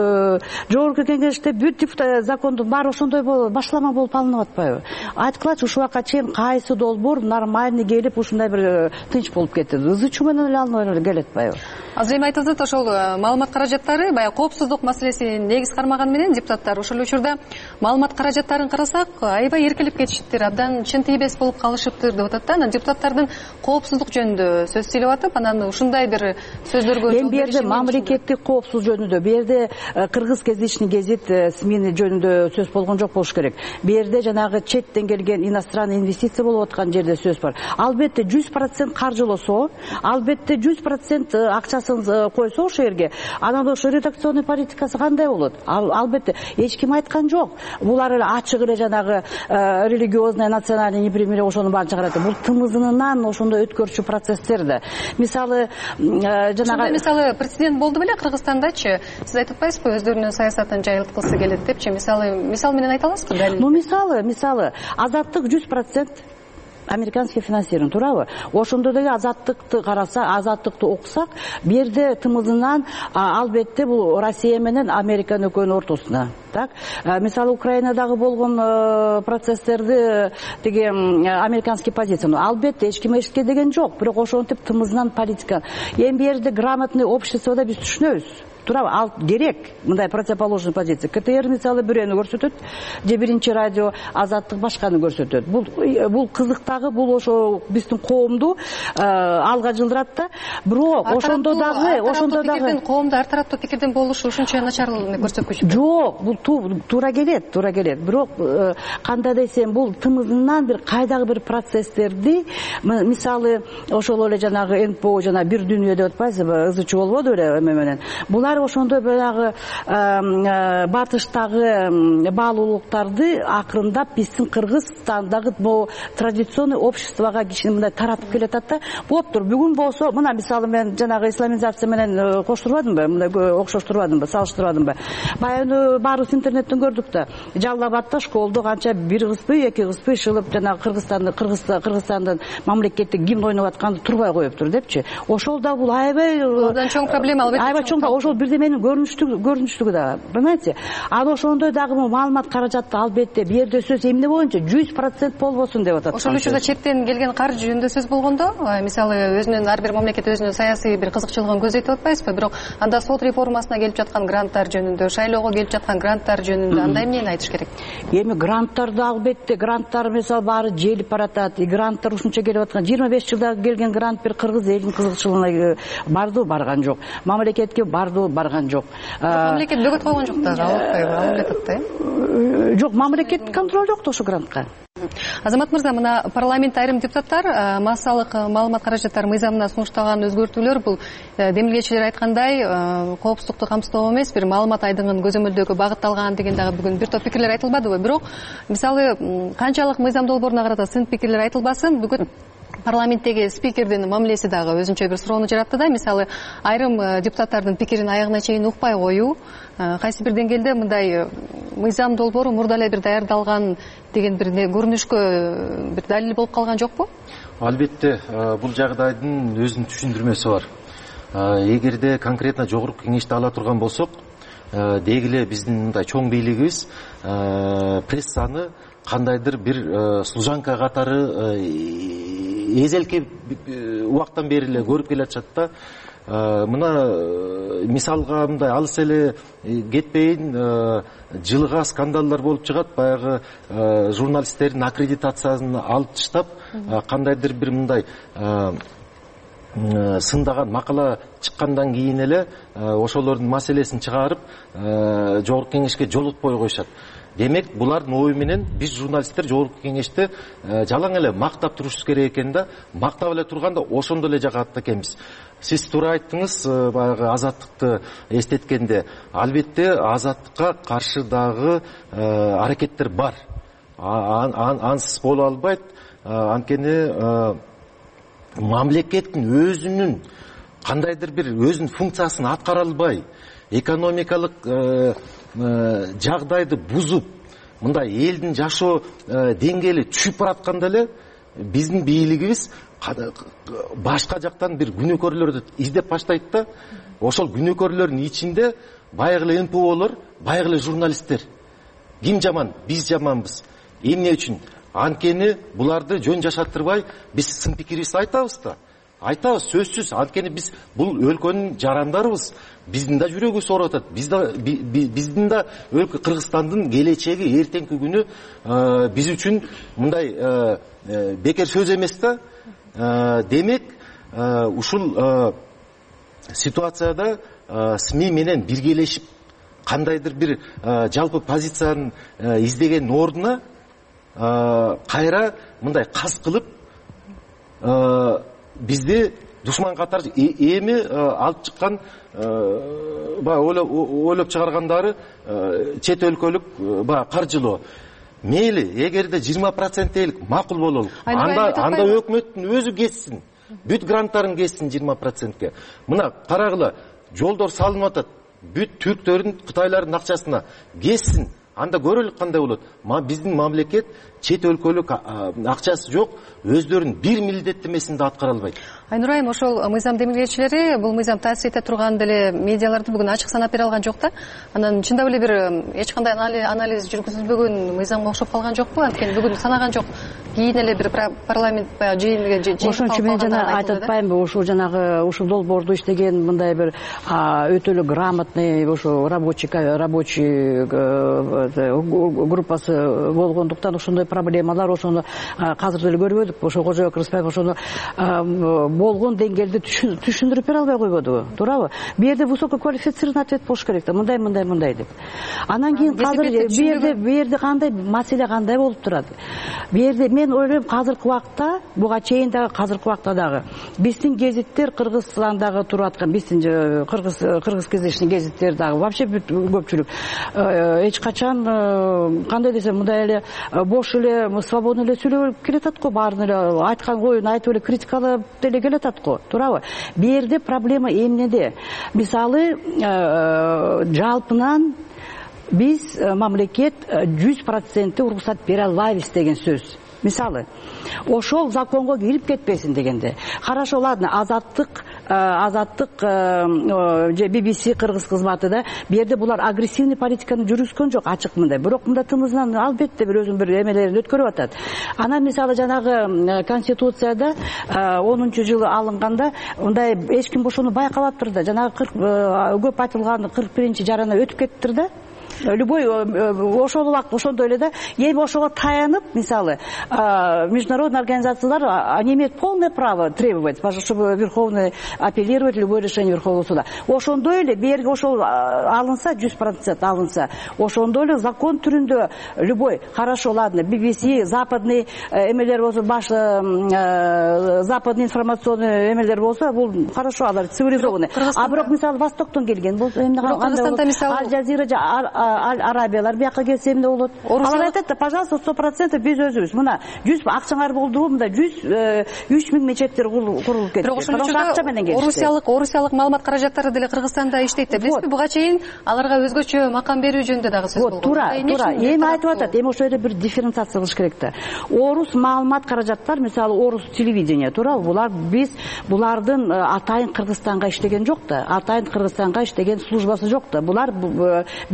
жогорку кеңеште бүт депутат закондун баары ошондой болуп башлама болуп алынып атпайбы? Айткылачы, ушул убакка чейин кайсы долбоор нормальный келип ушундай бир тынч болуп кетти? Ызы чуу менен эле алынып келет атпайбы? Азыр эми айтылат, ошол маалымат каражаттары баягы коопсуздук маселесин негиз кармаган менен депутаттар ошол учурда маалымат каражаттарын карасак аябай эркелип кетишиптир, абдан чын тийбес болуп калышыптыр деп атат да. Анан депутаттардын коопсуздук жөнүндө сөз сүйлөп атып, анан ушундай бир сөздөргө эми бу жерде мамлекеттик коопсуздук жөнүндө, бу жерде Кыргыз Гезитный гезит СМИ жөнүндө сөз болгон жок болуш керек. Бу жерде жанагы четтен келген иностранный инвестиция болуп аткан жерде сөз бар. Албетте жүз процент каржылосо, албетте жүз процент акчасын койсо ошол жерге, анан ошо редакционный политикасы кандай болот? Албетте эч ким айткан жок. Булар эле ачык эле жанагы религиозный, национальный непримирие ошону баарын чыгарат. Бул тымызынан ошондой өткөрчү процесстер да. Мисалы жанагы мисалы прецедент болду беле Кыргызстандачы? Сиз айтып атпайсызбы, өздөрүнүн саясатын жайылткысы келет депчи? Мисалы, мисал менен айта аласызбы? Ну мисалы, мисалы Азаттык жүз процент американский финансирование, туурабы? Ошондо деги Азаттыкты караса, Азаттыкты окусак, бу жерде тымызынан албетте бул Россия менен Америка экөөнүн ортосуна. Так, мисалы Украинадагы болгон процесстерди деги американский позиция. Албетте эч ким эшитке деген жок, бирок ошентип тымызынан политика. Эми бу жерде грамотный обществода биз түшүнөбүз. Туурабы, ал керек, мындай противоположный позиция. КТР мисалы бирөөнү көрсөтөт, же биринчи радио Азаттык башканы көрсөтөт. Бул бул кызыктагы, бул ошо биздин коомду алга жылдырат да. Бирок ошондо дагы, ошондо дагы коомду ар тараптуу пикирден болушу ушунча начар көрсөткүч. Жок, бул туура келет, туура келет. Бирок кандай десем, бул тымызынан бир кайдагы бир процесстерди, мисалы ошол эле жанагы эн пэ о жана бир дүйнө деп атпайсызбы, ызы чуу болбоду эле эме менен. Булар ошондой баягы батыштагы баалуулуктарды акырындап биздин Кыргызстандагы бу традиционный обществого кичине мындай таратып келатат да. Болуптур. Бүгүн болсо, мына мисалы мен жанагы исламизация менен коштурбадымбы, мындай окшоштурбадымбы, салыштырбадымбы? Баягы баарыбыз интернеттен көрдүк да. Жалал-Абадта школдо канча бир кызбы, эки кызбы ишылып, жанагы Кыргызстанды, Кыргызстандын мамлекеттик гимн ойноп атканды турбай коюптур депчи. Ошол да бул аябай Одан чоң проблема, албетте. Аябай чоң, ошол бирдеменин көрүнүштүгү көрүнүштүгү да, понимаете? Ал ошондой дагы маалымат каражатты албетте бу жерде сөз эмне боюнча жүз процент болбосун деп атат. Ошол учурда четтен келген каржы жөнүндө сөз болгондо, мисалы өзүнүн ар бир мамлекет өзүнүн саясий бир кызыкчылыгын көзөйтүп атпайсызбы? Бирок анда сот реформасына келип жаткан гранттар жөнүндө, шайлоого келип жаткан гранттар жөнүндө андай эмнени айтыш керек? Эми гранттарды албетте, гранттар мисалы баары желип баратат. Гранттар ушунча келип аткан. жыйырма беш жылда келген грант бир кыргыз элинин кызыкчылыгына барды, барган жок. Мамлекетке барды, барган жок. Мамлекет бөгөт койгон жок да, албайбы, алып жатат да. Жок, мамлекет контроль жок да ошол грантка. Азамат мырза, мына парламент айрым депутаттар массалык маалымат каражаттары мыйзамына сунуштаган өзгөртүүлөр бул демилгечилер айткандай коопсуздукту камсыздоо эмес, бир маалымат айдыгын көзөмөлдөөгө багытталган деген дагы бүгүн бир топ пикирлер айтылбадыбы? Бирок мисалы канчалык мыйзам долбооруна карата сын пикирлер айтылбасын, бүгүн парламенттеги спикердин мамилеси дагы өзүнчө бир суроону жаратты да. Мисалы айрым депутаттардын пикирин аягына чейин укпай коюу, кайсы бир деңгээлде мындай мыйзам долбоору мурда эле бир даярдалган деген бир көрүнүшкө бир далил болуп калган жокпу? Албетте, бул жагдайдын өзүнүн түшүндүрмөсү бар. Эгерде конкретно жогорку кеңеште ала турган болсок, дегиле биздин мындай чоң бийлигибиз прессаны кандайдыр бир служанка катары эзелке убактан бери эле көрүп келатышат да. Мына мисалга мындай алыс эле кетпейин, жылга скандалдар болуп чыгат, баягы журналисттердин аккредитациясын алып таштап, кандайдыр бир мындай сындаган макала чыккандан кийин эле ошолордун маселесин чыгарып жогорку кеңешке жолотпой коюшат. Демек, булардын ою менен биз журналисттер жогорку кеңеште жалаң эле мактап турушубуз керек экен да, мактап эле турганда ошондо эле жагат экенбиз. Сиз туура айттыңыз, баягы азаттыкты эстеткенде, албетте азаттыкка каршы дагы аракеттер бар. Ансыз боло албайт. Анткени мамлекеттин өзүнүн кандайдыр бир өзүнүн функциясын аткара албай, экономикалык жагдайды бузуп, мындай элдин жашоо деңгээли түшүп баратканда эле биздин бийлигибиз башка жактан бир күнөөкөрлөрдү издеп баштайт да. Ошол күнөөкөрлөрдүн ичинде баягы эле эн пэ олор, баягы эле журналисттер. Ким жаман? Биз жаманбыз. Эмне үчүн? Анткени буларды жөн жашаттырбай биз сын пикирибизди айтабыз да. Айтабыз, сөзсүз. Анткени биз бул өлкөнүн жарандарыбыз. Биздин да жүрөгүбүз ооруп атат. Биз да биздин да өлкө Кыргызстандын келечеги эртеңки күнү биз үчүн мындай бекер сөз эмес да. Демек, ушул ситуацияда СМИ менен биргелешип кандайдыр бир жалпы позицияны издеген ордуна кайра мындай кас кылып бизди душман катары эми алып чыккан баягы ойлоп чыгаргандары чет өлкөлүк баягы каржылоо. Мейли, эгерде жыйырма процент дейлик макул бололу. Анда анда өкмөттүн өзү кетсин. Бүт гранттарын кетсин жыйырма процентке. Мына карагыла, жолдор салынып атат. Бүт түрктөрдүн, кытайлардын акчасына кетсин. Анда көрөлүк кандай болот. Биздин мамлекет чет өлкөлүк акчасы жок, өздөрүнүн бир милдеттемесин да аткара албайт. Айнур айым, ошол мыйзам демилгечилери бул мыйзам таасир эте турган деле медиаларды бүгүн ачык санап бере алган жок да. Анан чындап эле бир эч кандай анализ жүргүзүлбөгөн мыйзамга окшоп калган жокпу? Анткени бүгүн санаган жок. Кийин эле бир парламент баягы жыйынга жыйын. Ошон үчүн мен жана айтып атпаймынбы, ушул жанагы ушул долбоорду иштеген мындай бир өтө эле грамотный ошо рабочий рабочий группасы болгондуктан ошондой проблемалар ошону казыр деле көрбөдүк. Ошо Кожобек Рыспаев ошону болгон деңгээлде түшүндүрүп бере албай койбодубу, туурабы? Бу жерде высококвалифицированный ответ болуш керек да, мындай мындай мындай деп. Анан кийин казыр бу жерде бу жерде кандай маселе кандай болуп турат? Бу жерде мен ойлойм, казыркы убакта, буга чейин дагы казыркы убакта дагы биздин гезиттер Кыргызстандагы туруп аткан, биздин кыргыз кыргыз кезешинин гезиттери дагы вообще бүт көпчүлүк эч качан кандай десем мындай эле бош эле свободно эле сүйлөп келатат го, баарын эле айткан оюн айтып эле критикалап деле келатат го, туурабы? Бу жерде проблема эмнеде? Мисалы, жалпынан биз мамлекет жүз процент уруксат бере албайбыз деген сөз. Мисалы, ошол законго кирип кетпесин дегенде. Хорошо, ладно, азаттык азаттык же би би си кыргыз кызматы да бу жерде булар агрессивный политиканы жүргүзгөн жок, ачык мындай. Бирок мында тымызынан албетте бир өзүнүн бир эмелерин өткөрүп атат. Анан мисалы жанагы конституцияда онунчу жылы алынганда мындай эч ким ошону байкабаптыр да. Жанагы көп айтылган кырк биринчи жарана өтүп кеттир да. Любой ошол убакыт ошондой эле да. Эми ошого таянып, мисалы, международный организациялар они имеют полное право требовать, чтобы Верховный апеллировать любое решение Верховного суда. Ошондой эле берги ошол алынса, жүз процент алынса, ошондой эле закон түрүндө любой, хорошо, ладно, би би си, западный эмелер болсо, баш западный информационный эмелер болсо, бул хорошо, алар цивилизованный. А бирок мисалы Востоктон келген болсо, эмне кандай Аль Жазира же Арабиялар бияка келсе эмне болот? Алар айтат да, пожалуйста, сто процентов биз өзүбүз. Мына жүз акчаңар болдубу, мында жүз үч миң мечеттер курулуп кетти. Акча менен келишти. Орусиялык, орусиялык маалымат каражаттары деле Кыргызстанда иштейт деп билесизби? Буга чейин аларга өзгөчө макам берүү жөнүндө дагы сөз болгон. Туура, туура. Эми айтып атат, эми ошол жерде бир дифференциация кылыш керек да. Орус маалымат каражаттар, мисалы, орус телевидение, туура, булар биз булардын атайын Кыргызстанга иштеген жок да, атайын Кыргызстанга иштеген службасы жок да. Булар биз булар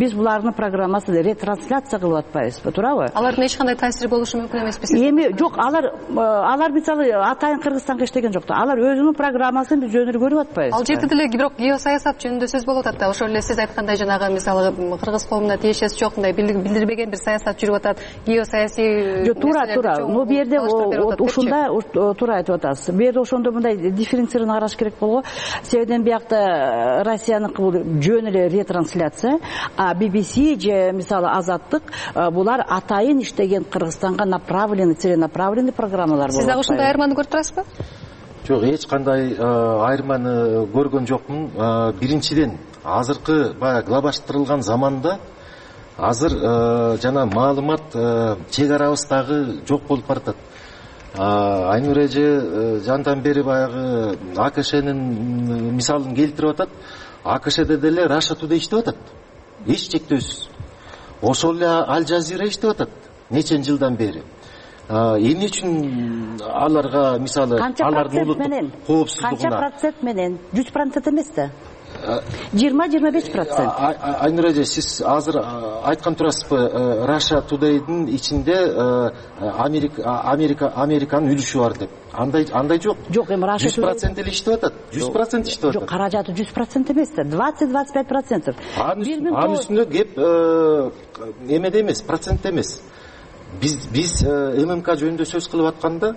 алардын программасы ретрансляция кылып атпайбызбы, туурабы? Алардын эч кандай таасири болушу мүмкүн эмеспи? Эми жок, алар алар мисалы атайын Кыргызстанга иштеген жок да. Алар өзүнүн программасын биз жөнүрө көрүп атпайбызбы? Ал жерде деле бирок геосаясат жөнүндө сөз болуп атат да. Ошол эле сиз айткандай жанагы мисалы кыргыз коомуна тиешеси жок, мындай билдирбеген бир саясат жүрүп атат. Геосаясий жок, туура, туура. Но бу жерде ушундай туура айтып атасыз. Бу жерде ошондо мындай дифференцированно караш керек болго. Себебен биякта Россиянын жөн эле ретрансляция, а би би си же мисалы Азаттык булар атайын иштеген Кыргызстанга направленный, целенаправленный программалар болот. Сиз дагы ушундай айырманы көрүп турасызбы? Жок, эч кандай айырманы көргөн жокмун. Биринчиден, азыркы баягы глобалдаштырылган заманда азыр жана маалымат чек арабыздагы жок болуп баратат. Айнур эже жандан бери баягы А К Шнын мисалын келтирип атат. А К Шде деле Russia Today иштеп атат. Эч чектөөсүз. Ошол эле Ал Жазира иштеп атат нечен жылдан бери. Эмне үчүн аларга мисалы алардын улуттук коопсуздугуна канча процент менен? жүз процент эмес да. жыйырма жыйырма беш процент. Айнур эже, сиз азыр айткан турасызбы, Russia Today'дын ичинде Америка Америка Американын үлүшү бар деп. Андай андай жок. Жок, эми Russia жүз процент эле иштеп атат. жүз процент иштеп атат. Жок, каражаты жүз процент эмес да, двадцать двадцать пять процент. Анын үстүнө кеп эмеде эмес, процент эмес. Биз биз М М К жөнүндө сөз кылып атканда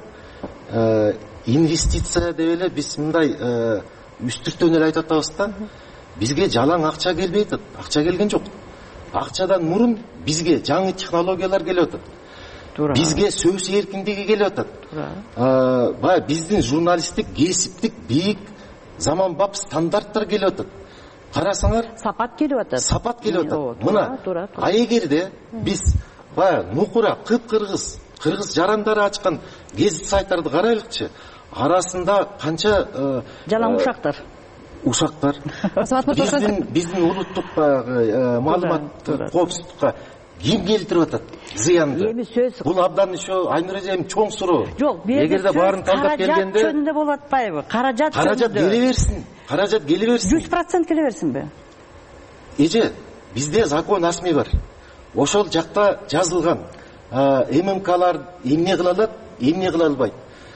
инвестиция деп эле биз мындай үстүртөн эле айтып атабыз да. Бизге жалаң акча келбей атат. Акча келген жок. Акчадан мурун бизге жаңы технологиялар келип атат. Бизге сөз эркиндиги келип атат. Баягы биздин журналисттик, кесиптик бийик заманбап стандарттар келип атат. Карасаңар, сапат келип атат. Сапат келип атат. Мына, а эгерде биз баягы нукура кып-кыргыз, кыргыз жарандары ачкан гезит сайттарды карайлыкчы, арасында канча жалаң ушактар. Ушактар. Биздин биздин улуттук баягы маалыматтык коопсуздукка ким келтирип атат зыянды? Эми сөз бул абдан еще Айнур эже чоң суроо. Жок, эгерде баарын талдап келгенде каражат жөнүндө болуп атпайбы? Каражат каражат келе берсин. Каражат келе берсин. жүз процент келе берсинби? Эже, бизде закон асми бар. Ошол жакта жазылган М М Клар эмне кыла алат, эмне кыла албайт.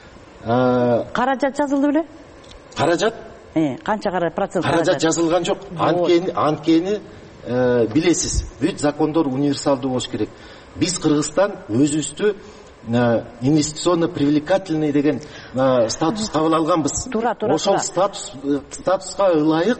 Каражат жазылды беле? Каражат? Э, канча процент каражат? Каражат жазылган жок. Анткени анткени билесиз, бүт закондор универсалдуу болуш керек. Биз Кыргызстан өзүбүздү инвестиционно привлекательный деген статус кабыл алганбыз. Ошол статус статуска ылайык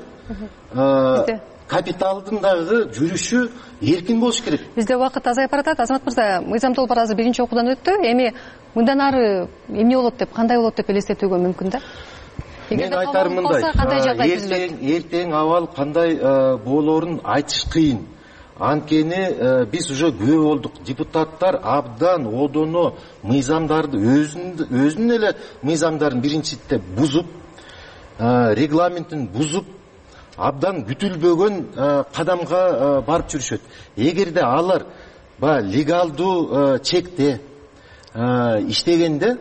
капиталдын дагы жүрүшү эркин болуш керек. Бизде убакыт азайып баратат. Азамат мырза, мыйзам долбоор азыр биринчи окуудан өттү. Эми мындан ары эмне болот деп, кандай болот деп элестетүүгө мүмкүн да? Мен айтарым мындай, эртең эртең абал кандай болоорун айтыш кыйын. Анткени биз уже күбө болдук. Депутаттар абдан одоно мыйзамдарды өзүнүн эле мыйзамдарын биринчиден бузуп, регламентин бузуп, абдан күтүлбөгөн кадамга барып жүрүшөт. Эгерде алар баягы легалдуу чекте иштегенде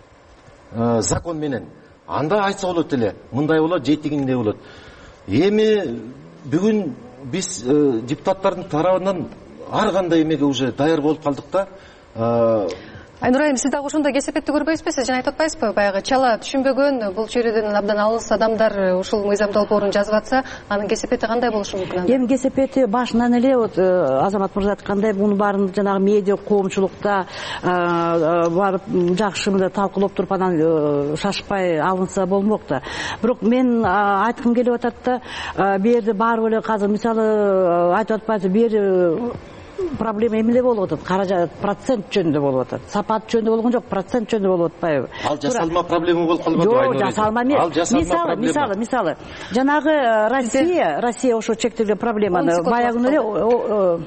закон менен, анда айтса болот эле, мындай болот, жетигиндей болот. Эми бүгүн биз депутаттардын тарабынан ар кандай эмеге уже даяр болуп калдык да. Айнур айым, сиз дагы ошондой кесепетти көрбөйсүзбү? Сиз жана айтып атпайсызбы, баягы чала түшүнбөгөн, бул жерден абдан алыс адамдар ушул мыйзам долбоорун жазып атса, анын кесепети кандай болушу мүмкүн? Эми кесепети башынан эле вот Азамат мырза айткандай, муну баарын жанагы медиа коомчулукта барып жакшы мындай талкуулап туруп анан шашпай алынса болмок да. Бирок мен айткым келип атат да, бу жерде баары эле азыр мисалы айтып атпайсызбы, бу жерде проблема эмне болуп атат? Каражат процент жөнүндө болуп атат. Сапат жөнүндө болгон жок, процент жөнүндө болуп атпайбы? Ал жасалма проблема болуп калбадыбы Айнур? Жок, жасалма эмес. Мисалы, мисалы, мисалы, жанагы Россия, Россия ошо чектелген проблеманы баягы эле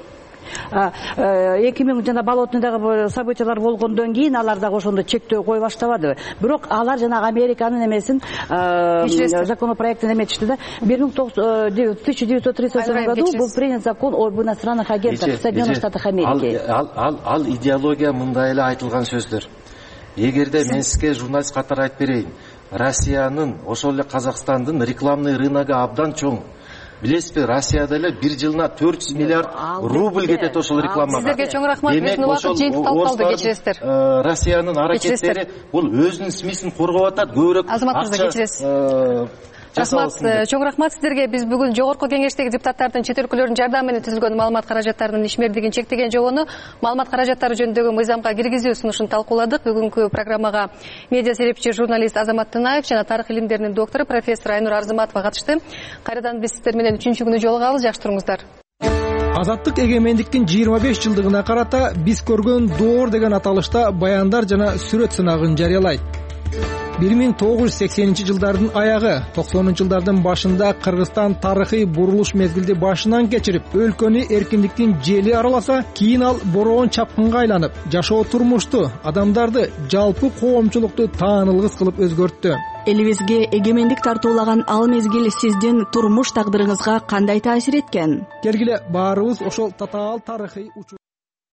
эки миң жана болотныйдагы событиялар болгондон кийин алар дагы ошондо чектөө кое баштабадыбы? Бирок алар жанагы Американын эмесин законопроектин эметишти да. тысяча девятьсот тридцать восьмом году был принят закон об иностранных агентах в Соединенных Штатах Америки. Ал идеология мындай эле айтылган сөздөр. Эгерде мен сизге журналист катары айтып берейин, Россиянын, ошол эле Казакстандын рекламный рыногу абдан чоң. билесизби, Россияда эле бир жылына төрт жүз миллиард рубль кетет ошол рекламага. Сиздерге чоң рахмат. Биздин убакыт жыйынтык талкууларды кечиресиздер. Россиянын аракеттери бул өзүнүн смисин коргоп атат, көбүрөөк Азамат мырза кечиресиз. Рахмат, чоң рахмат сиздерге. Биз бүгүн жогорку кеңештеги депутаттардын чет өлкөлөрдүн жардамы менен түзүлгөн маалымат каражаттарынын ишмердигин чектеген жобону маалымат каражаттары жөнүндөгү мыйзамга киргизүү сунушун талкууладык. Бүгүнкү программага медиа серепчи журналист Азамат Тынаев жана тарых илимдеринин доктору профессор Айнур Арзыматова катышты. Кайрадан биз сиздер менен үчүнчү күнү жолугабыз. Жакшы туруңуздар. Азаттык эгемендиктин жыйырма беш жылдыгына карата биз көргөн доор деген аталышта баяндар жана сүрөт сынагын жарыялайт. бир миң тогуз жүз сексенинчи жылдардын аягы, токсонунчу жылдардын башында Кыргызстан тарыхый бурулуш мезгилди башынан кечирип, өлкөнү эркиндиктин жели араласа, кийин ал бороон чапкынга айланып, жашоо турмушту, адамдарды, жалпы коомчулукту таанылгыс кылып өзгөрттү. Элибизге эгемендик тартуулаган ал мезгил сиздин турмуш тагдырыңызга кандай таасир эткен? Келгиле баарыбыз ошол татаал тарыхый